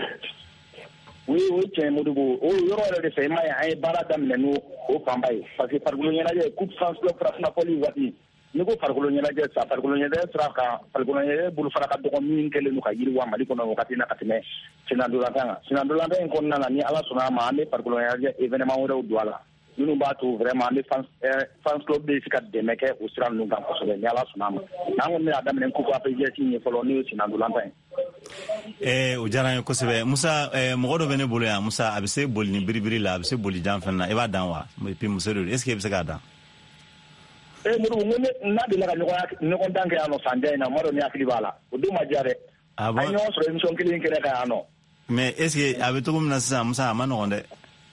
Oui, oui, tiɲɛ Modibo o yɔrɔ yɛrɛ de fɛ i m'a ye an ye baara daminɛ n'o o fanba ye parce que farikolo ɲɛnajɛ coupe France club farafinna fɔli waati ni ko farikolo ɲɛnajɛ sa farikolo ɲɛnajɛ sira kan farikolo ɲɛnajɛ bolofara ka dɔgɔ min kɛlen don ka yiriwa Mali kɔnɔ wagati na ka tɛmɛ sennadolantan kan sennadolantan in kɔnɔna na ni Ala sɔnna a ma an bɛ farikolo ɲɛnajɛ événement wɛrɛw don a la minnu b'a to vraiment an bɛ fans club bɛ se ka dɛmɛ kɛ o sira ninnu kan kosɛbɛ ni Ala sɔnna a ma n'an kɔni bɛna daminɛ coupe A P J S ye fɔlɔ n'o ye sennadolantan ye. Eh, o diyara n ye kosɛbɛ Musa eh, mɔgɔ dɔ bɛ ne bolo yan Musa a bɛ se boli ni biribiri la a bɛ se boli jan fɛn na i b'a dan wa puis muso de est ce que i bɛ se k'a dan? Eh, Modibo n ko n'a delila ka ɲɔgɔn dan kɛ yan nɔ san jan in na n ma dɔn ni hakili b'a la o don ma diya dɛ ah bon? an ye ɲɔgɔn sɔrɔ émission kelen kɛnɛ kan yan nɔ. Mais est ce que a bɛ cogo min na sisan Musa a ma nɔgɔn dɛ.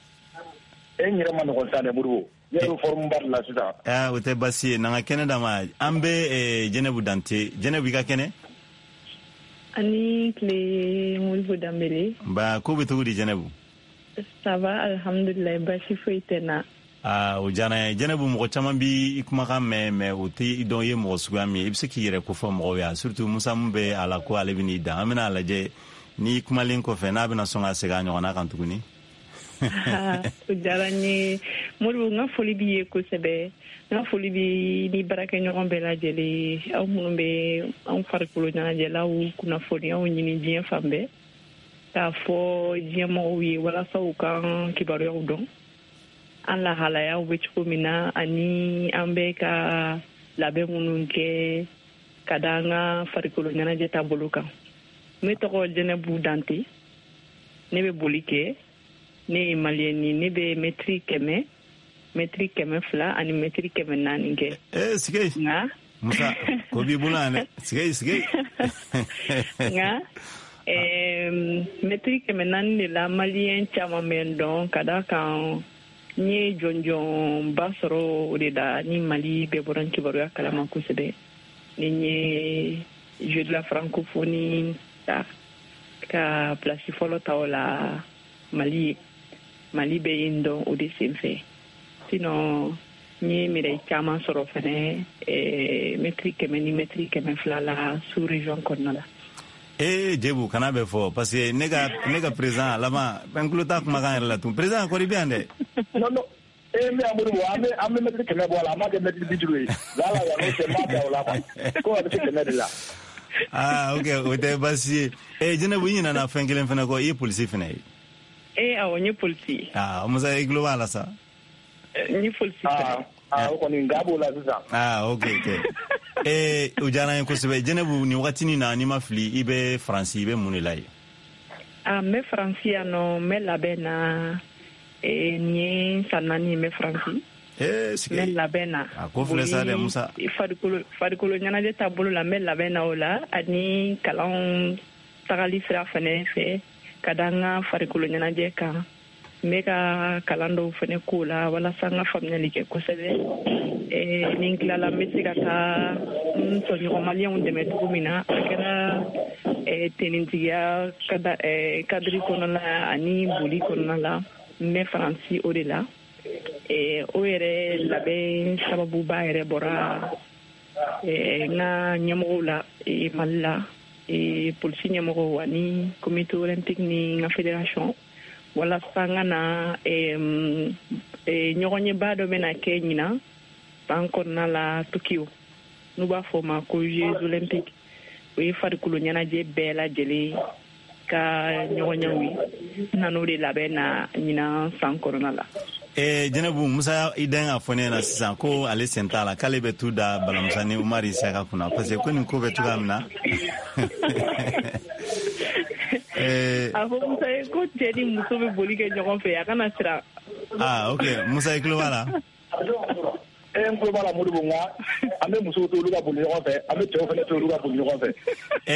E n yɛrɛ ma nɔgɔn sisan dɛ Modibo ne yɛrɛ forme ba de la sisan. Ah o tɛ baasi ye n'an ka kɛnɛ d'a ma an bɛ eh, Jɛnɛbu Dante Jɛnɛbu i ka kɛnɛ. Ani tile Modibo Dambele. Ba ko bɛ cogo di Jɛnɛbu? Ça va alhamdulillah basi foyi tɛ na. Ah o diyara n ye Jɛnɛbu mɔgɔ caman bi i kumakan mɛn mais o tɛ i dɔn i ye mɔgɔ suguya min ye i bɛ se k'i yɛrɛ kofɔ mɔgɔw ye surtout Musa min bɛ a la ko ale bɛ n'i dan an bɛna lajɛ n'i kumalen kɔfɛ n'a bɛna sɔn ka segin a ɲɔgɔnna kan tuguni. O diyara n ye Modibo n ka foli b'i ye kosɛbɛ n ka foli b'i ni baarakɛɲɔgɔn bɛɛ lajɛlen aw minnu bɛ anw farikolo ɲɛnajɛlaw kunnafoniyaw ɲini diɲɛ fan bɛɛ k'a fɔ diɲɛmɔgɔw ye walasa u ka kibaruyaw dɔn an lahalayaw bɛ cogo min na ani an bɛ ka labɛn minnu kɛ ka da an ka farikolo ɲɛnajɛ taabolo kan ne tɔgɔ Jɛnɛbu Dante ne bɛ boli kɛ ne ye maliyɛni ne bɛ mɛtiri kɛmɛ mɛtiri kɛmɛ fila ani mɛtiri kɛmɛ naani kɛ. Eh sige nka Musa ko b'i bolo yan dɛ sige sige. nka mɛtiri kɛmɛ naani de la maliyɛn caman bɛ n dɔn ka da kan n ye jɔnjɔnba sɔrɔ o de la ni Mali bɛɛ bɔra kibaruya kalama kosɛbɛ ni n ye jeu de la francophonie ta ka place fɔlɔ ta o la Mali ye Mali bɛ yen dɔn o de senfɛ sinon n ye médaille caman sɔrɔ fɛnɛ mɛtiri kɛmɛ ni mɛtiri kɛmɛ fila la sous région kɔnɔna la. Eh Jebu kana bɛ fɔ parce que ne ka ne ka président laban n tulo t'a kumakan yɛrɛ la tun président kɔni bɛ yan dɛ. Non non eh n bɛ yan Modibo an bɛ an bɛ mɛtiri kɛmɛ bɔ a la an m'a kɛ mɛtiri bi duuru ye wala wala o tɛ n b'a bɛn o la quoi ko a bɛ se kɛmɛ de la. Ah ok o tɛ baasi ye eh Jɛnɛbu i ɲinɛna fɛn kelen fɛnɛ kɔ i ye polisi fɛnɛ ye. Eh awɔ n ye polisi. Ah Musa i tulo b'a la sa. N ye polisi fɛnɛ. Ah o kɔni nka b'o la sisan. Ah ok ok. Eh o diyara n ye kosɛbɛ Jɛnɛbu nin wagatinin na n'i ma fili i bɛ Faransi i bɛ mun de la yen? Ah n bɛ Faransi yan nɔ n bɛ labɛn na nin ye san naani n bɛ Faransi. Eh sike. N bɛ labɛn na. A ko filɛ sa dɛ Musa. Farikolo farikolo ɲɛnajɛ taabolo la n bɛ labɛn na o la ani kalanw tagali sira fɛnɛ fɛ ka da n ka farikolo ɲɛnajɛ kan n bɛ ka kalan dɔw fɛnɛ k'o la walasa n ka faamuyali kɛ kosɛbɛ ni n tilala n bɛ se ka taa n tɔɲɔgɔn maliyɛnw dɛmɛ cogo min na a kɛra tenitigiya kadiri kɔnɔna la ani boli kɔnɔna la n bɛ Faransi o de la o yɛrɛ labɛn sababuba yɛrɛ bɔra n ka ɲɛmɔgɔw la Mali la polisi ɲɛmɔgɔw ani comité olympique ni n ka fédération walasa n ka na ɲɔgɔnɲɛba dɔ bɛna kɛ ɲina san kɔnɔna la Tokyo n'u b'a fɔ o ma ko Jeux olympiques o ye farikolo ɲɛnajɛ bɛɛ lajɛlen ka ɲɔgɔnɲɛw ye n nan'o de labɛn na ɲina san kɔnɔna la. Eh Jɛnɛbu Musa i den a fɔ ne ɲɛna sisan ko ale sen t'a la k'ale bɛ tu da Balamusa ni Umar Isaka kunna parce que ko nin ko bɛ cogoya min na. A fɔ Musa ye ko cɛ ni muso bɛ boli kɛ ɲɔgɔn fɛ a kana siran. Ah ok Musa i tulo b'a la. Eh n tulo b'a la Modibo nka an bɛ musow to olu ka boli ɲɔgɔn fɛ an bɛ cɛw fana to olu ka boli ɲɔgɔn fɛ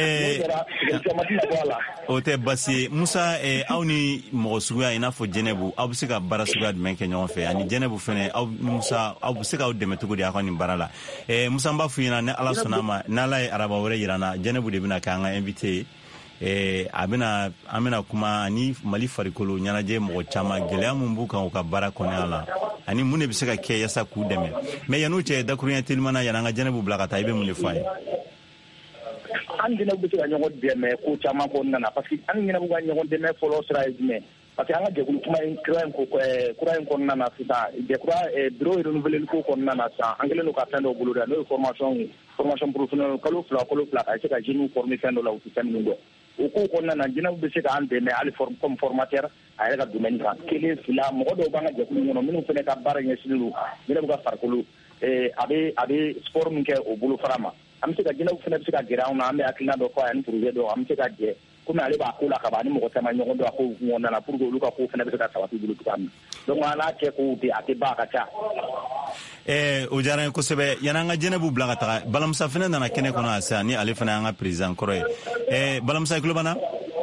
o tɛ basi ye Musa aw ni mɔgɔ suguya i n'a fɔ Jɛnɛbu aw bɛ se ka baara suguya jumɛn kɛ ɲɔgɔn fɛ ani Jɛnɛbu fana aw Musa aw bɛ se k'aw dɛmɛ cogo di aw ka nin baara la Musa n b'a fɔ ɲɛna ni Ala sɔnna a ma n'Ala ye araba wɛrɛ yira an na Jɛnɛbu de bɛna kɛ an ka invité ye Eh, a bɛna an bɛna kuma ni Mali farikolo ɲɛnajɛ mɔgɔ caman gɛlɛya mun b'u kan u ka baara kɔnɔya la ani mun de bɛ se ka kɛ yasa k'u dɛmɛ mais yan'u cɛ dakuruɲɛ telimana yan an ka Jɛnɛbu bila ka taa i bɛ mun de fɔ a ye an Jɛnɛbu bɛ se ka ɲɔgɔn dɛmɛ ko caman kɔnɔna na parce que an Jɛnɛbu ka ɲɔgɔn dɛmɛ fɔlɔ sira ye jumɛn parce que an ka jɛkulu kuma in kura in ko kura in kɔnɔna na sisan jɛkura bureau renouvelé ko kɔnɔna na sisan an kɛlen don ka fɛn dɔ bolo da n'o ye formation ye formation professionnelle kalo fila kalo fila ka se ka jeunes former fɛn dɔ la u tɛ fɛn minnu dɔn o ko kɔnɔna na Jɛnɛbu bɛ se k'an dɛmɛ hali comme formateur a yɛrɛ ka domaine kan kelen fila mɔgɔ dɔw b'an ka jɛkulu kɔnɔ minnu fana ka baara ɲɛsinnen don Jɛnɛbu ka farikolo a bɛ a bɛ sport min kɛ o bolofara ma an bɛ se ka Jɛnɛbu fana bɛ se ka gɛrɛ anw na an bɛ hakilina dɔ fɔ a ye ni projet dɔ an bɛ se ka jɛ komi ale b'a ko la ka ban ni mɔgɔ caman ɲɔgɔn dɔn a ko kɔnɔna na pour que olu ka ko fana bɛ se ka sabati bolo cogoya min donc an n'a kɛ ko a tɛ ban a ka ca. Eh, o diyara n ye kosɛbɛ yanni an ka Jɛnɛbu bila ka taga Balamusa fana nana kɛnɛ kɔnɔ yan sisan ni ale fana y'an ka président kɔrɔ ye eh, Balamusa i tulo b'an na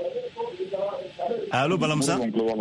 allo Balamusa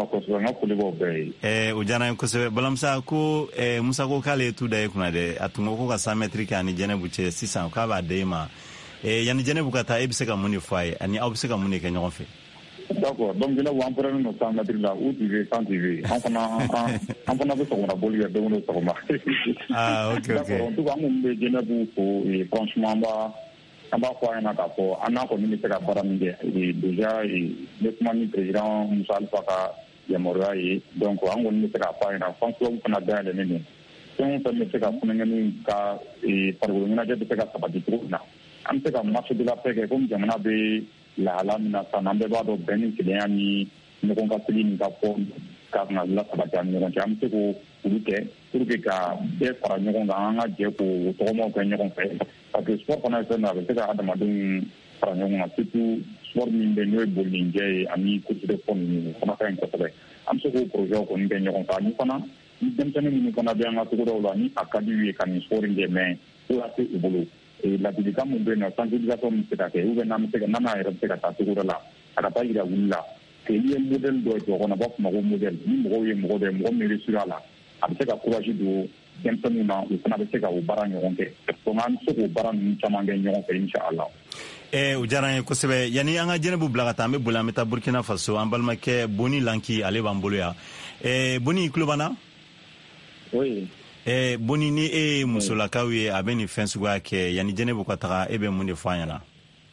eh, o diyara n ye kosɛbɛ Balamusa ko eh, Musa ko k'ale ye tu da e kunna dɛ a tun ko ko ka cent mètres kɛ ani Jɛnɛbu cɛ sisan k'a b'a da e ma eh, yanni Jɛnɛbu ka taa e bɛ se ka mun de fɔ a ye ani aw bɛ se ka mun de kɛ ɲɔgɔn fɛ. D'accord, donc Jɛnɛbu an pɛrɛnnen don cent mètres la où tu veux quand tu veux an fana an fana bɛ sɔgɔma boli kɛ don o don sɔgɔma. Ah ok ok. D'accord, en tout cas an minnu bɛ Jɛnɛbu fo franchement an b'a an b'a fɔ a ɲɛna k'a fɔ an n'a kɔni bɛ se ka baara min kɛ déjà ne kuma ni président Musa Alifa ka yamaruya ye donc an kɔni bɛ se k'a fɔ a ɲɛna fan club fana dayɛlɛnnen don fɛn o fɛn bɛ se ka funakɛni ka farikolo ɲɛnajɛ bɛ se ka sabati cogo min na an bɛ se ka marche de la paix kɛ komi jamana bɛ lahala min na sisan an bɛɛ b'a dɔn bɛn ni kelenya ni ɲɔgɔn ka sigi ni ka fɔ ka kan ka lasabati an ni ɲɔgɔn cɛ an bɛ se k'o olu kɛ pour que ka bɛɛ fara ɲɔgɔn kan an ka jɛ k'o tɔgɔmaw kɛ ɲɔgɔn fɛ parce que sport fana ye fɛn dɔ a bɛ se ka adamadenw fara ɲɔgɔn kan surtout sport min bɛ n'o ye bolinijɛ ye ani course de fond ninnu o fana ka ɲi kosɛbɛ an bɛ se k'o projet kɔni kɛ ɲɔgɔn fɛ ani fana ni denmisɛnnin minnu fana bɛ an ka togodaw la ni a ka di u ye ka nin sport in kɛ mais ko a tɛ u bolo ladilikan min bɛ yen nɔ sensibilisation min bɛ se ka kɛ ou bien n'an bɛ se ka n'an yɛrɛ bɛ se ka taa togoda la a ka taa yira wuli la que n'i ye modèle dɔ jɔ kɔnɔ a b'a fɔ ma ko modèle ni mɔgɔw ye mɔgɔ dɔ ye mɔgɔ min réussir a la a bɛ se ka courage don denmisɛnninw na u fana bɛ se ka o baara ɲɔgɔn kɛ donc an bɛ se k'o baara ninnu caman kɛ ɲɔgɔn fɛ inshallah. Eh, o diyara n ye kosɛbɛ yanni an ka Jɛnɛbu bila ka taa an bɛ boli an bɛ taa Burkina Faso an balimakɛ Boni Lanki ale b'an bolo yan eh, Boni i tulo b'an na. Oui. Eh, Boni ni e ye musolakaw ye a bɛ nin fɛn suguya kɛ yanni Jɛnɛbu ka taga e bɛ mun de fɔ an ɲɛna.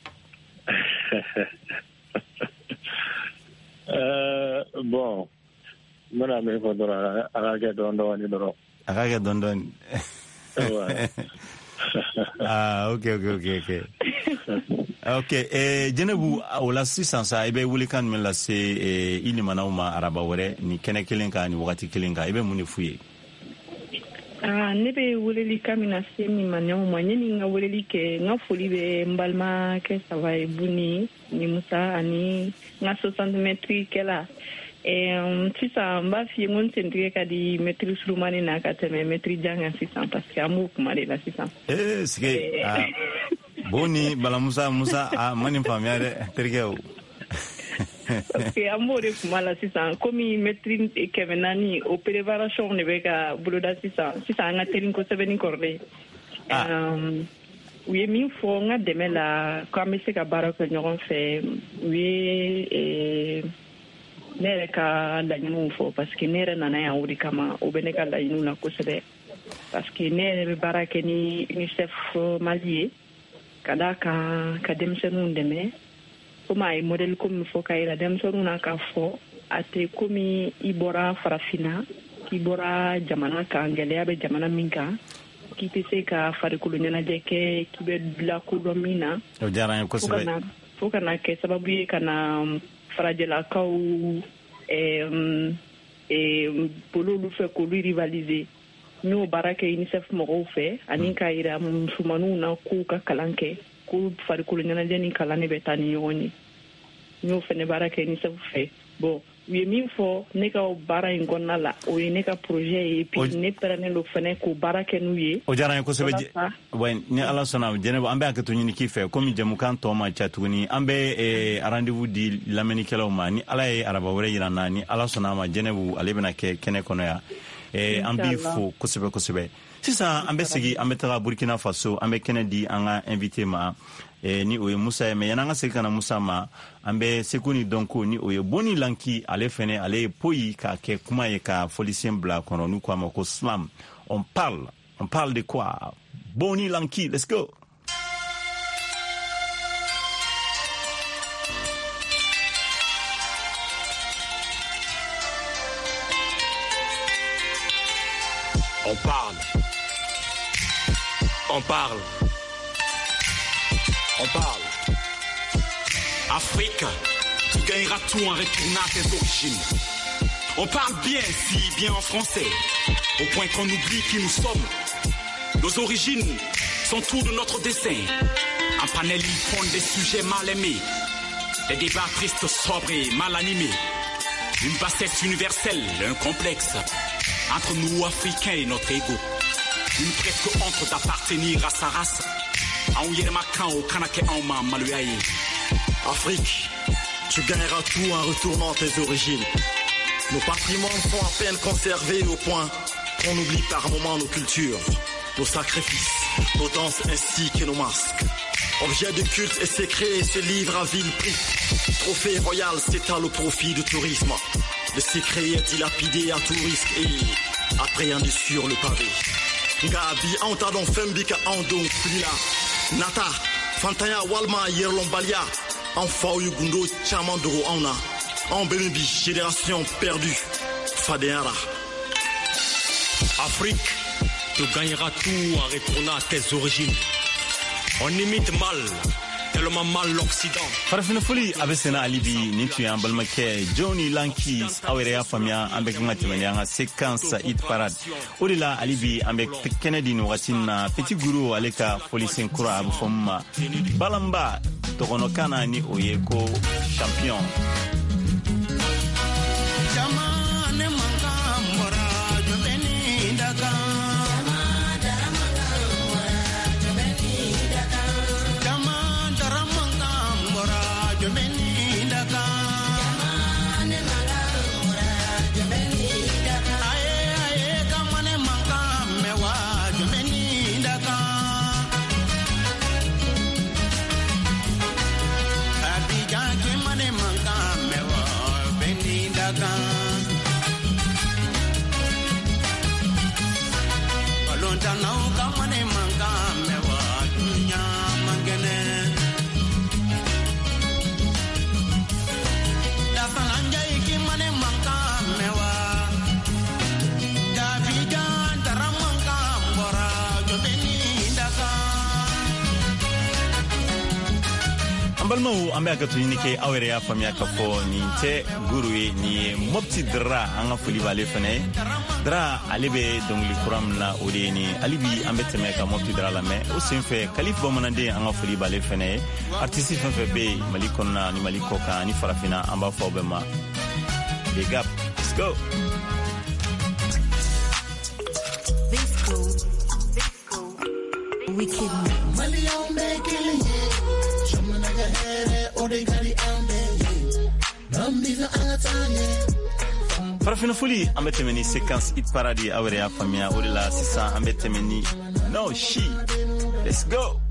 euh, bon n bɛna min fɔ dɔrɔn a ka kɛ dɔɔnin dɔɔnin dɔrɔn. A ka kɛ dɔɔnin dɔɔnin. Ah ok ok ok ok. Ok eh, Jɛnɛbu o la sisan sa i bɛ welekan min lase eh, i limanaw ma araba wɛrɛ ni kɛnɛ kelen kan ni wagati kelen kan i bɛ mun de f'u ye. Ah, ne bɛ weleli ka min na se limanaw ma yanni n ka weleli kɛ n ka foli bɛ n balimakɛ saba ye Buni ni Musa ani n ka soixante mètres kɛla. Eh, sisan n b'a f'i ye n ko n sentigɛ ka di mètre surumani na ka tɛmɛ mètre jan kan sisan parce que an b'o kuma de la sisan. Eh sike ah, Boni Balamusa Musa ah, ma nin faamuya dɛ terikɛ o. Parce que an b'o de kuma la sisan komi mètre kɛmɛ naani o préparation de bɛ ka boloda sisan sisan an ka teli kosɛbɛ ni kɔrɔlen. Um, u ye min fɔ n ka dɛmɛ la k'an bɛ se ka baara kɛ ɲɔgɔn fɛ u ye eh, ne yɛrɛ ka laɲiniw fɔ parce que ne yɛrɛ nana yan o de kama o bɛ ne ka laɲiniw na kosɛbɛ parce que ne yɛrɛ bɛ baara kɛ ni UNICEF Mali ye ka da kan ka denmisɛnninw dɛmɛ komi a ye modèle ko min fɔ ka yira denmisɛnninw na k'a fɔ a tɛ komi i bɔra farafinna k'i bɔra jamana kan gɛlɛya bɛ jamana min kan k'i tɛ se ka farikolo ɲɛnajɛ kɛ k'i bɛ lakodɔn min na o diyara n ye kosɛbɛ fo ka na kɛ sababu ye ka na farajɛlakaw eh, eh, bolo olu fɛ k'olu rivaliser n y'o baara kɛ UNICEF mɔgɔw fɛ ani k'a yira musomaninw na k'u ka kalan kɛ ko farikolo ɲɛnajɛ ni kalan de bɛ taa ni ɲɔgɔn ye n y'o fɛnɛ baara kɛ UNICEF fɛ bon ye min fɔ ne ka baara in kɔnɔna la o ye ne ka projet ye puis ne pɛrɛnnen don fɛnɛ k'o baara kɛ n'u ye o diyara n ye kosɛbɛ ouais ni ala sɔnna Jɛnɛbu an bɛ hakɛto ɲini k'i fɛ komi jamukan tɔ ma ca tuguni an bɛ rendez-vous di lamɛnnikɛlaw ma ni ala ye araba wɛrɛ yira na ni ala sɔnna ma Jɛnɛbu ale bɛna kɛ kɛnɛ kɔnɔ yan an b'i fo kosɛbɛ kosɛbɛ sisan an bɛ segi an bɛ taga Burkina Faso an bɛ kɛnɛ di an ka invité ma Eh, ni o ye Musa ye mais yan'an ka segin ka na Musa ma an bɛ seko ni dɔnko ni o ye Boni Lanki ale fɛnɛ ale ye poyi k'a kɛ kuma ye ka fɔlisiyɛn bila kɔnɔ n'u k'a ma ko slam on parle on parle de quoi Boni Lanki let's go. On parle on parle On parle. Afrique, tu gagneras tout en retournant à tes origines. On parle bien, si bien en français, au point qu'on oublie qui nous sommes. Nos origines sont tout de notre dessin. En panel, ils font des sujets mal aimés, des débats tristes, sobres et mal animés. Une bassesse universelle, un complexe entre nous, Africains, et notre ego. Une presque honte d'appartenir à sa race. Afrique, tu gagneras tout en retournant tes origines. Nos patrimoines sont à peine conservés au point qu'on oublie par moments nos cultures, nos sacrifices, nos danses ainsi que nos masques. Objets de culte et secrets se livrent à vil prix. Trophée royal s'étale au profit du tourisme. Le secret est dilapidé à tout risque et appréhendé sur le pavé. Gabi, on t'a donc fait mbika en don là. Nata, Fantaya Walma Yerlombalia, enfant Yugundo Chamandoro Auna, en Bénébi, génération perdue, Fadéara. Afrique, tu gagneras tout en retournant à tes origines. On imite mal, tellement mal l'Occident. Farafina foli abesena alibi ni tu en balmake Johnny Lanki awere ya famia ambek matimani anga séquence hit parade odila alibi ambek Kennedy no watina petit guru aleka foli senkura abu fomma balamba to kono kana ni oyeko champion. balmo ambe aka tuni ke awere ya famia ka fo ni te guru ni mopti dra anga fuli bale fane dra alibe dongli kuram na odeni alibi ambe teme ka mopti dra la me o senfe kalif bo manande anga fuli bale fane artiste fe be malikon na ni maliko ka ni farafina amba fo be ma big up let's go Visco Visco Wicked Malion making Farafina fuli ambete meni séquence hit parade awere ya famia odila sisa ambete meni no she let's go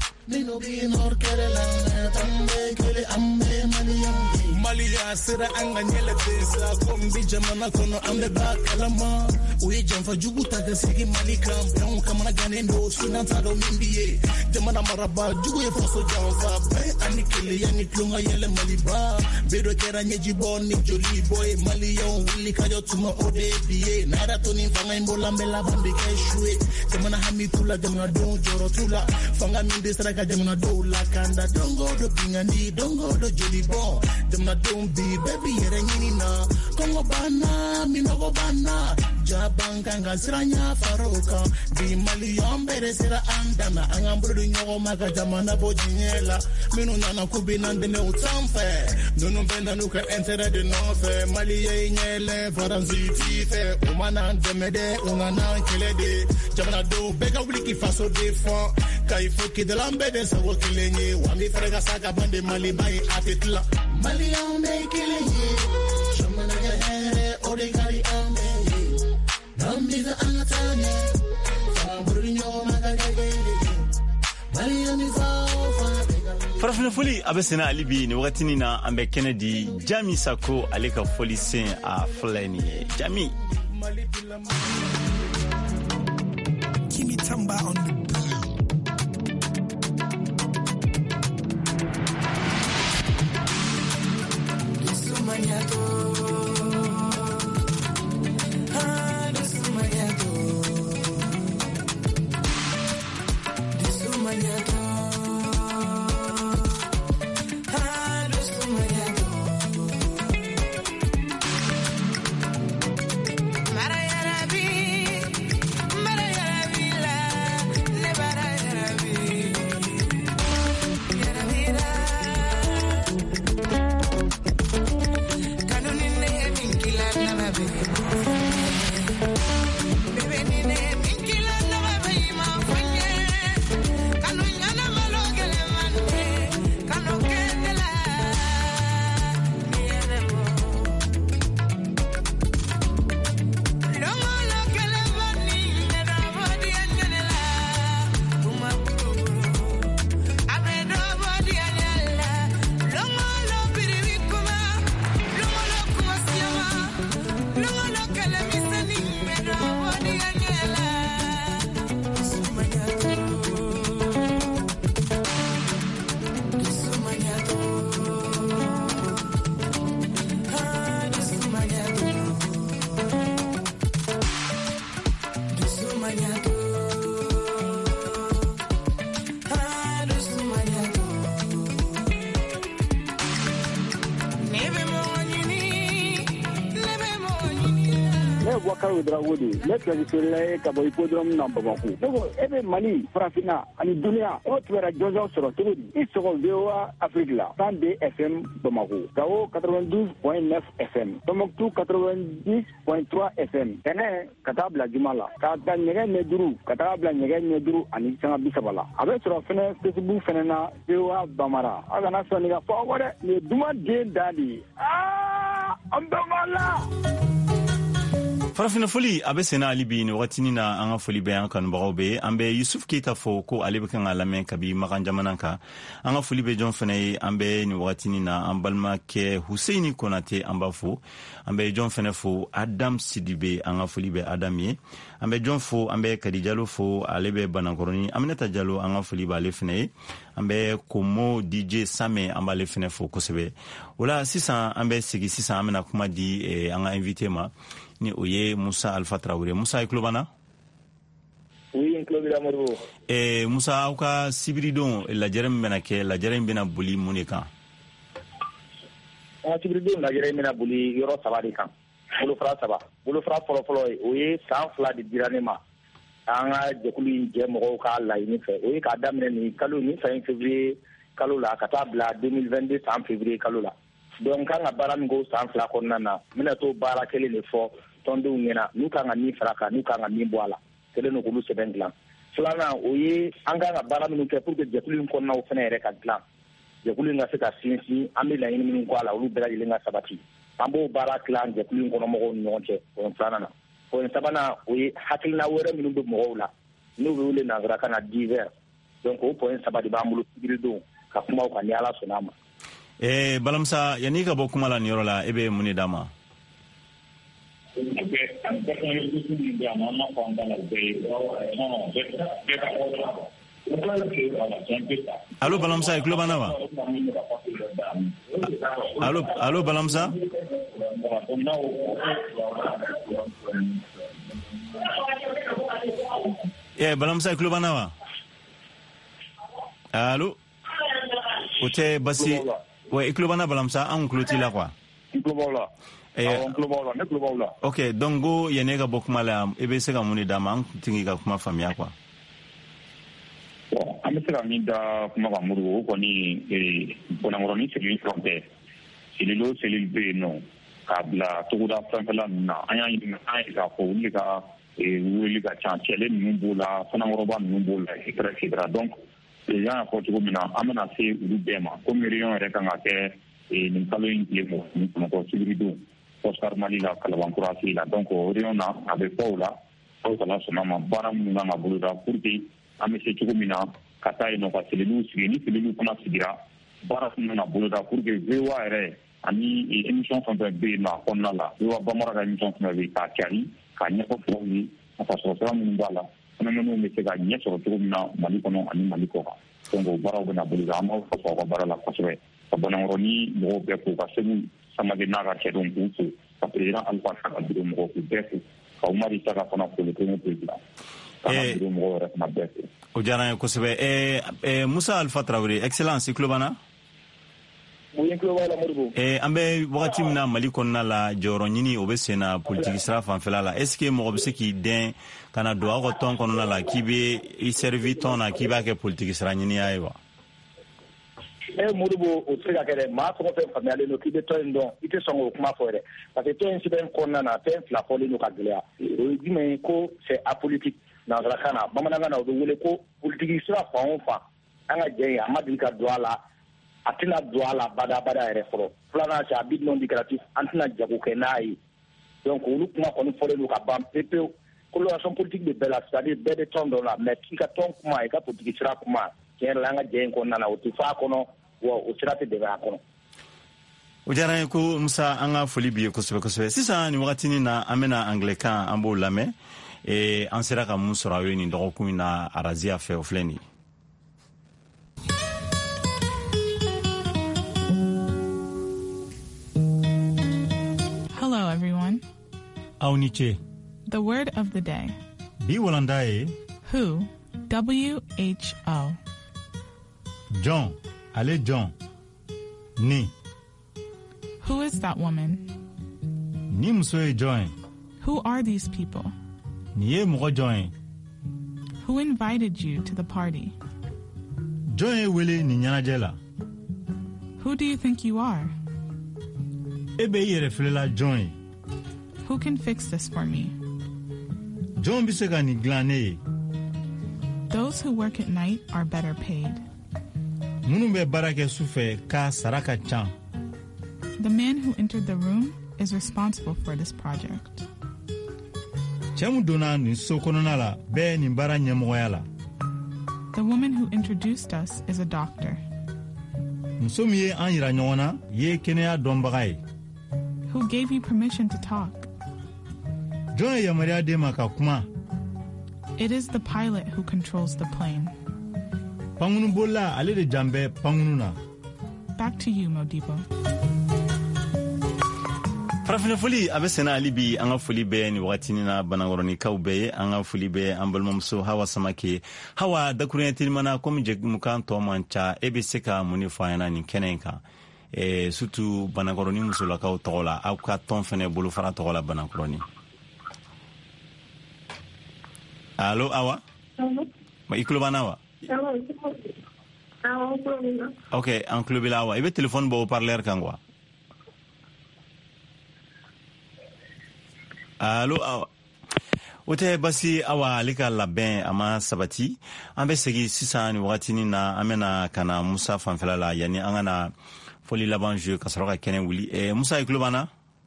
Malia sera anganyele desa kombi jamana kono ambe bakalama uye jamfa juguta gasigi malika brown kama gane ndo sunanta do mimbiye jamana maraba jugu ye foso jamfa be anikele yani klunga yele maliba bedo kera nyeji boni joli boy malion wili kajo tuma ode biye nara toni fanga imbola mbela bambi keshwe jamana hamitula jamana don joro tula fanga minde sera ka jamana do la kanda dongo do pingani dongo do joli bon jamana don't be baby yere nyini na kongo bana minogo bana jabanga siranya faroka di malion bere sira andana angamburu nyogo maga jamana bojinyela minu nana kubina ndene utamfe nunu benda nuka entere de nofe mali yenyele faranzi tife umana demede unana kelede jamana do bega wiki faso defo kai foki de lambede sawo kilenye wami frega saga bande mali bai atitla mali ambe kilenye jamana ya here oregari ambe nambiga angatane famburu nyogo maga gagele mali amiza farafina foli a bɛ sena ali bi ni wagatini na an bɛ kɛnɛ di Jami Sako ale ka foli sen a filɛ ni ye Jami. Kimi Tamba on the Wakaru Drawodi, let's say Kabo Hipodrome number one. Every Mali, Farafina, and Dunia, all to a Jojo Sorotudi, it's all Veoa Africa, Sunday F M Bamako, Kao ninety-two point nine F M, Tomoktu ninety point three F M, Tene, Katabla Jumala, Kata Negen Neduru, Katabla Negen Neduru, and Isanga Bisabala. Abe Sorofene, Facebook Fenena, Veoa Bamara, Agana Sonia forward, the Duma Jane Daddy. Ah, Ambamala! farafina foli a bɛ sena ali bi ni wagatini na an ka foli bɛ an kanubagaw bɛ an bɛ Yusuf Keita fo ko ale bɛ kan ka lamɛn kabi Makan jamana kan an ka foli bɛ jɔn fana ye an bɛ ni wagatini na an balimakɛ Huseini Konate an b'a fo an bɛ jɔn fana fo Adam Sidibe an ka foli bɛ Adam ye an bɛ jɔn fo an bɛ Kadi Jalo fo ale bɛ Banankɔrɔni Aminata Jalo an ka foli b'ale fana ye an bɛ Komo D J Same an b'ale fana fo kosɛbɛ o la sisan an bɛ sigi sisan an bɛna kuma di eh, an ka invité ma ni o ye Musa Alpha Traoré. Musa Iklobana? Oui, Iklobana Morbo. Eh, Musa, aw ka sibiridon lajɛrɛ min bɛna kɛ lajɛrɛ in bɛna boli mun de kan? An ka sibiridon lajɛrɛ in bɛna boli yɔrɔ saba de kan. Bolofara saba. Bolofara fɔlɔfɔlɔ o ye san fila de dira ne ma. An ka jɛkulu in jɛ mɔgɔw ka laɲini fɛ. O ye k'a daminɛ nin kalo ni san février kalo la ka taa bila deux mille vingt-deux san février kalo la. Donc kan ka baara min k'o san fila kɔnɔna na, n bɛna t'o baara kelen de fɔ tɔndenw ɲɛna n'u kan ka min fara kan n'u kan ka min bɔ a la kelen don k'olu sɛbɛn dilan filanan o ye an kan ka baara minnu kɛ pour que jɛkulu in kɔnɔnaw fana yɛrɛ ka dilan jɛkulu in ka se ka sinsin an bɛ laɲini minnu kɔ a la olu bɛɛ lajɛlen ka sabati an b'o baara tilan jɛkulu in kɔnɔmɔgɔw ni ɲɔgɔn cɛ o ye filanan na o ye sabanan o ye hakilina wɛrɛ minnu bɛ mɔgɔw la n'u bɛ wele nanzarakan na divers donc o point saba de b'an bolo sibiridon ka kuma o kan ni Ala sɔnna a ma. Eh, Balamsa yanni ka bɔ kuma la nin yɔrɔ la e bɛ mun de d'a ma? Allo Balamsa i tulo b'an na wa? Allo allo Balamsa? Eh, Balamsa i tulo b'an na wa? Allo? O tɛ basi. Ouais, i tulo b'an na Balamsa, an tulo t'i la quoi. I tulo b'aw la. awon kulo la ne kulo la OK donc go yene ga bokuma la e be se ga muni da man tingi ga kuma famia quoi bon amese ga mi da kuma ga muru ko ni e bona ngoro ni c'est une frontière c'est le lot c'est le B non kabla to da frontala na anya ni ai ga ko ni ga e wuli ga chanchele ni mbula fana ngoro ba ni mbula et cetera donc les gens ko to mina amana se uru bema ko mirion re kan ga ke e ni kalo in lemo ni ko sibirido Oscar Malila Kalabankurasi la donc Oriona avec Paula Paula sonama bara munga ngabuluda kurti amese chukumina kata ino kwa selilu sigini selilu kuna sigira bara munga buluda kurti vewa ere ani émission sont be na konna la vewa bamara ga émission na be ka kali ka nyako fowi ata so so munga la ona no me se ga nyako chukumina malikono ani maliko donc bara bona buluda amo ko ko bara la kaswe abona roni mo be ko ka semu sama de naga kedon kutu ka president alfa ka biro mo ko befu ka umari ta ka fana ko le ko president ka biro mo re ma befu o jara ko sebe e e Musa Alpha Traoré excellence clubana oui clubana morbo e ambe wakati mina mali konna la joro nyini obesena politique sra fan felala est ce que mo obse ki den kana do ko ton kono la kibe i servi ton na kiba ke politique sra nyini aywa e murubo o tsega kere ma ko fe famale no kibe to ndo ite songo kuma fore parce que to incident konna na ten la fole no kadlea o dime ko c'est apolitique dans la kana bamana na do wele ko politique sera fa on fa anga je amadi ka douala atina douala bada bada refro plana cha bid non déclaratif antina jago kenai donc ulu kuma ko no fole no ka bam pepe coloration politique de bela c'est-à-dire de ton dans la mais qui ka ton kuma e ka politique sera kuma ken langa je ko nana o tifa kono wa usirate de ba kono ujara ko Musa anga foli biye ko sebe ko sebe sisa ni wakati ni na amena anglican ambo lame e ansera ka musora we ni ndo ko na arazia fe ofleni Hello everyone. Auniche. The word of the day. Bi walandae. Who. W H O. John. Ale John. Ni. Who is that woman? Ni musoe John. Who are these people? Ni e mo John. Who invited you to the party? John e wele ni nyanajela. Who do you think you are? Ebe yere flela John. Who can fix this for me? John bisega ni glane. Those who work at night are better paid. Munumbe barake sufe ka saraka chan. The man who entered the room is responsible for this project. Chemu dona ni sokononala be ni bara nyemoyala. The woman who introduced us is a doctor. Musomiye anyira nyona ye kenea dombagai. Who gave you permission to talk? John ya Maria de makakuma. It is the pilot who controls the plane. Pangunu bola ale de jambe pangununa. Back to you, Modibo. Farafina foli abesena alibi anga foli be ni watini na banangoroni kaube anga foli be ambalmomso hawa samake hawa dakurenti mana komi je mukan to mancha ebeseka muni fayana ni kenenka e surtout banangoroni musula ka tola akwa ton fene bolu fara tola banangoroni. Allo awa? Ma iklo banawa? Okay, en club lawa. Ibe téléphone bo parler kangwa. Allo awa. Ote basi awa lika labin ama sabati. Ambe segi sisa ni wakati na amena kana Musa fanfela yani angana foli laban jeu kasroka kenen wuli. E Musa iklo bana?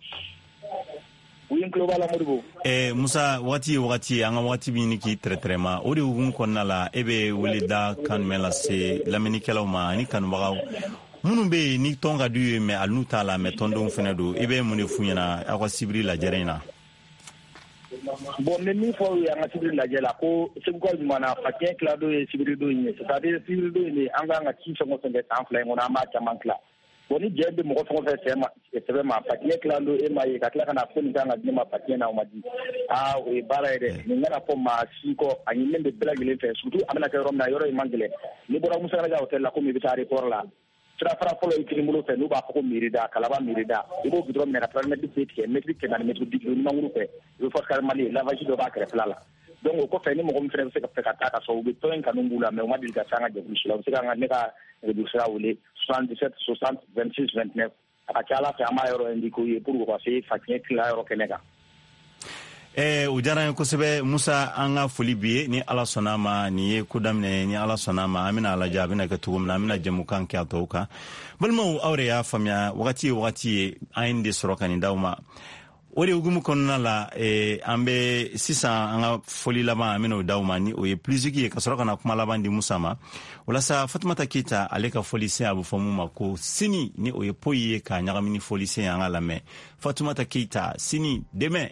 Eh Musa wati wati anga wati bini ki tretrema odi ugun konna la ebe wulida kan mela se laminikela ma ni kan bagaw munu be ni tonga du me alnuta la me tondo fene do ebe munu funyana akwa sibri la jerena bon ne mi fo ya nga sibri la jela ko se ko mana fatien clado e sibri do ni c'est à dire sibri do ni anga nga ti so mo se en fly ngona ma chamankla boni jebe mo ko fo fe sema ebe ma fatien clado e ma ye katla kana fo ni nga ni ma fatien na o ma di ah e bara ede ni ngana fo ma siko anyi mende bela gele fe surtout amana ka rom na yoro e mangele ni bora musa ga hotel la ko mi bitare por la sira fara fɔlɔ i kiri bolo fɛ n'u b'a fɔ ko miirida kalaba miirida i b'o gudɔrɔn minɛ ka tila mɛtiri se tigɛ mɛtiri kɛmɛ ani mɛtiri bi duuru ni mangoro fɛ i bɛ fɔ karimali lavaji dɔ b'a kɛrɛfɛla la donc o kɔfɛ ni mɔgɔ min fɛnɛ bɛ se ka fɛ ka taa ka sɔrɔ u bɛ tɔn in kanu b'u la mais u ma deli ka se an ka jɛkulu si la u bɛ se ka ne ka nɛgɛjuru sira wele soixante-dix-sept soixante vingt-six vingt-neuf a ka ca ala fɛ an b'a yɔrɔ indiqué u ye pour que u ka se Fakiɲɛ tila yɔrɔ kɛnɛ kan. Eh, o diyara n ye kosɛbɛ Musa, an ka foli bi ye ni ala sɔnna ma nin ye ko daminɛ ni ala sɔnna ma an bɛna lajɛ a bɛna kɛ cogo min na an bɛna jɛmukan kɛ a tɔw kan. Balimaw, aw yɛrɛ y'a faamuya wagati ye wagati ye an ye nin de sɔrɔ ka nin d'aw ma. O de hukumu kɔnɔna la eh, an bɛ sisan an ka foli laban an bɛna o d'aw ma ni o ye plisiki ye ka sɔrɔ ka na kuma laban di Musa ma. Walasa Fatumata Keyita ale ka foli sen a bɛ fɔ mun ma ko sini ni o ye poyi ye k'a ɲagami ni foli sen an ka lamɛn. Fatumata Keyita, sini demain.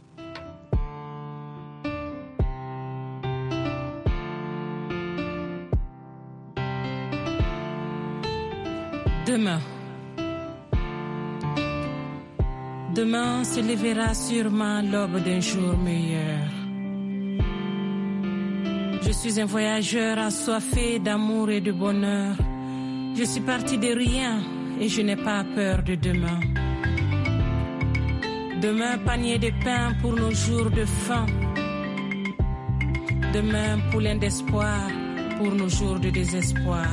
Demain. Demain se lèvera sûrement l'aube d'un jour meilleur. Je suis un voyageur assoiffé d'amour et de bonheur. Je suis parti de rien et je n'ai pas peur de demain. Demain, panier de pain pour nos jours de faim. Demain, poulain d'espoir pour nos jours de désespoir.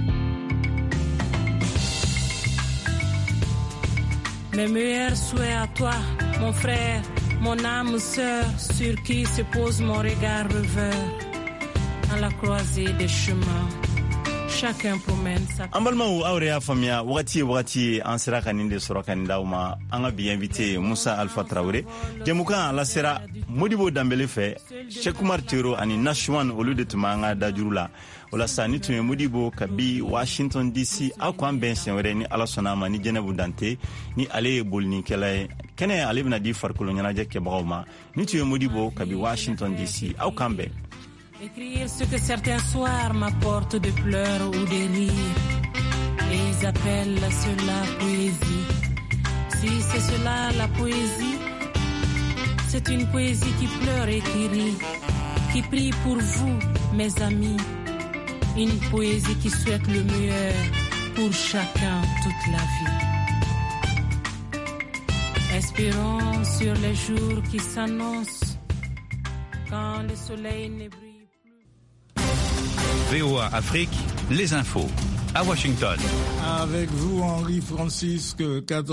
Mes meilleurs souhaits à toi, mon frère, mon âme sœur, sur qui se pose mon regard rêveur, à la croisée des chemins. Chacun promène sa... An balimaw, aw yɛrɛ y'a faamuya wagati ye wagati ye an sera ka nin de sɔrɔ ka nin d'aw ma an ka bi invité Musa Alpha Traoré. Jɛmukan a lasera Modibo Danbele fɛ, Cheikh Umar Tero ani Nashwan olu de tun b'an ka dajuru la. O la sa ni tun ye Modibo kabi Washington D C aw k'an bɛn siɲɛ wɛrɛ ni ala sɔnna a ma ni Jɛnɛbu Dante ni ale ye bolinikɛla ye. Kɛnɛ ale bɛna di farikolo ɲɛnajɛ kɛbagaw ma. Ni tun ye Modibo kabi Washington D C aw k'an bɛn. Écrire ce que certains soirs m'apportent de pleurs ou des rires. Et ils appellent cela poésie. Si c'est cela la poésie, c'est une poésie qui pleure et qui rit, qui prie pour vous, mes amis. Une poésie qui souhaite le meilleur pour chacun toute la vie. Espérons sur les jours qui s'annoncent, quand le soleil ne brille. V O A Afrique, les infos à Washington. Avec vous, Henri Francis, que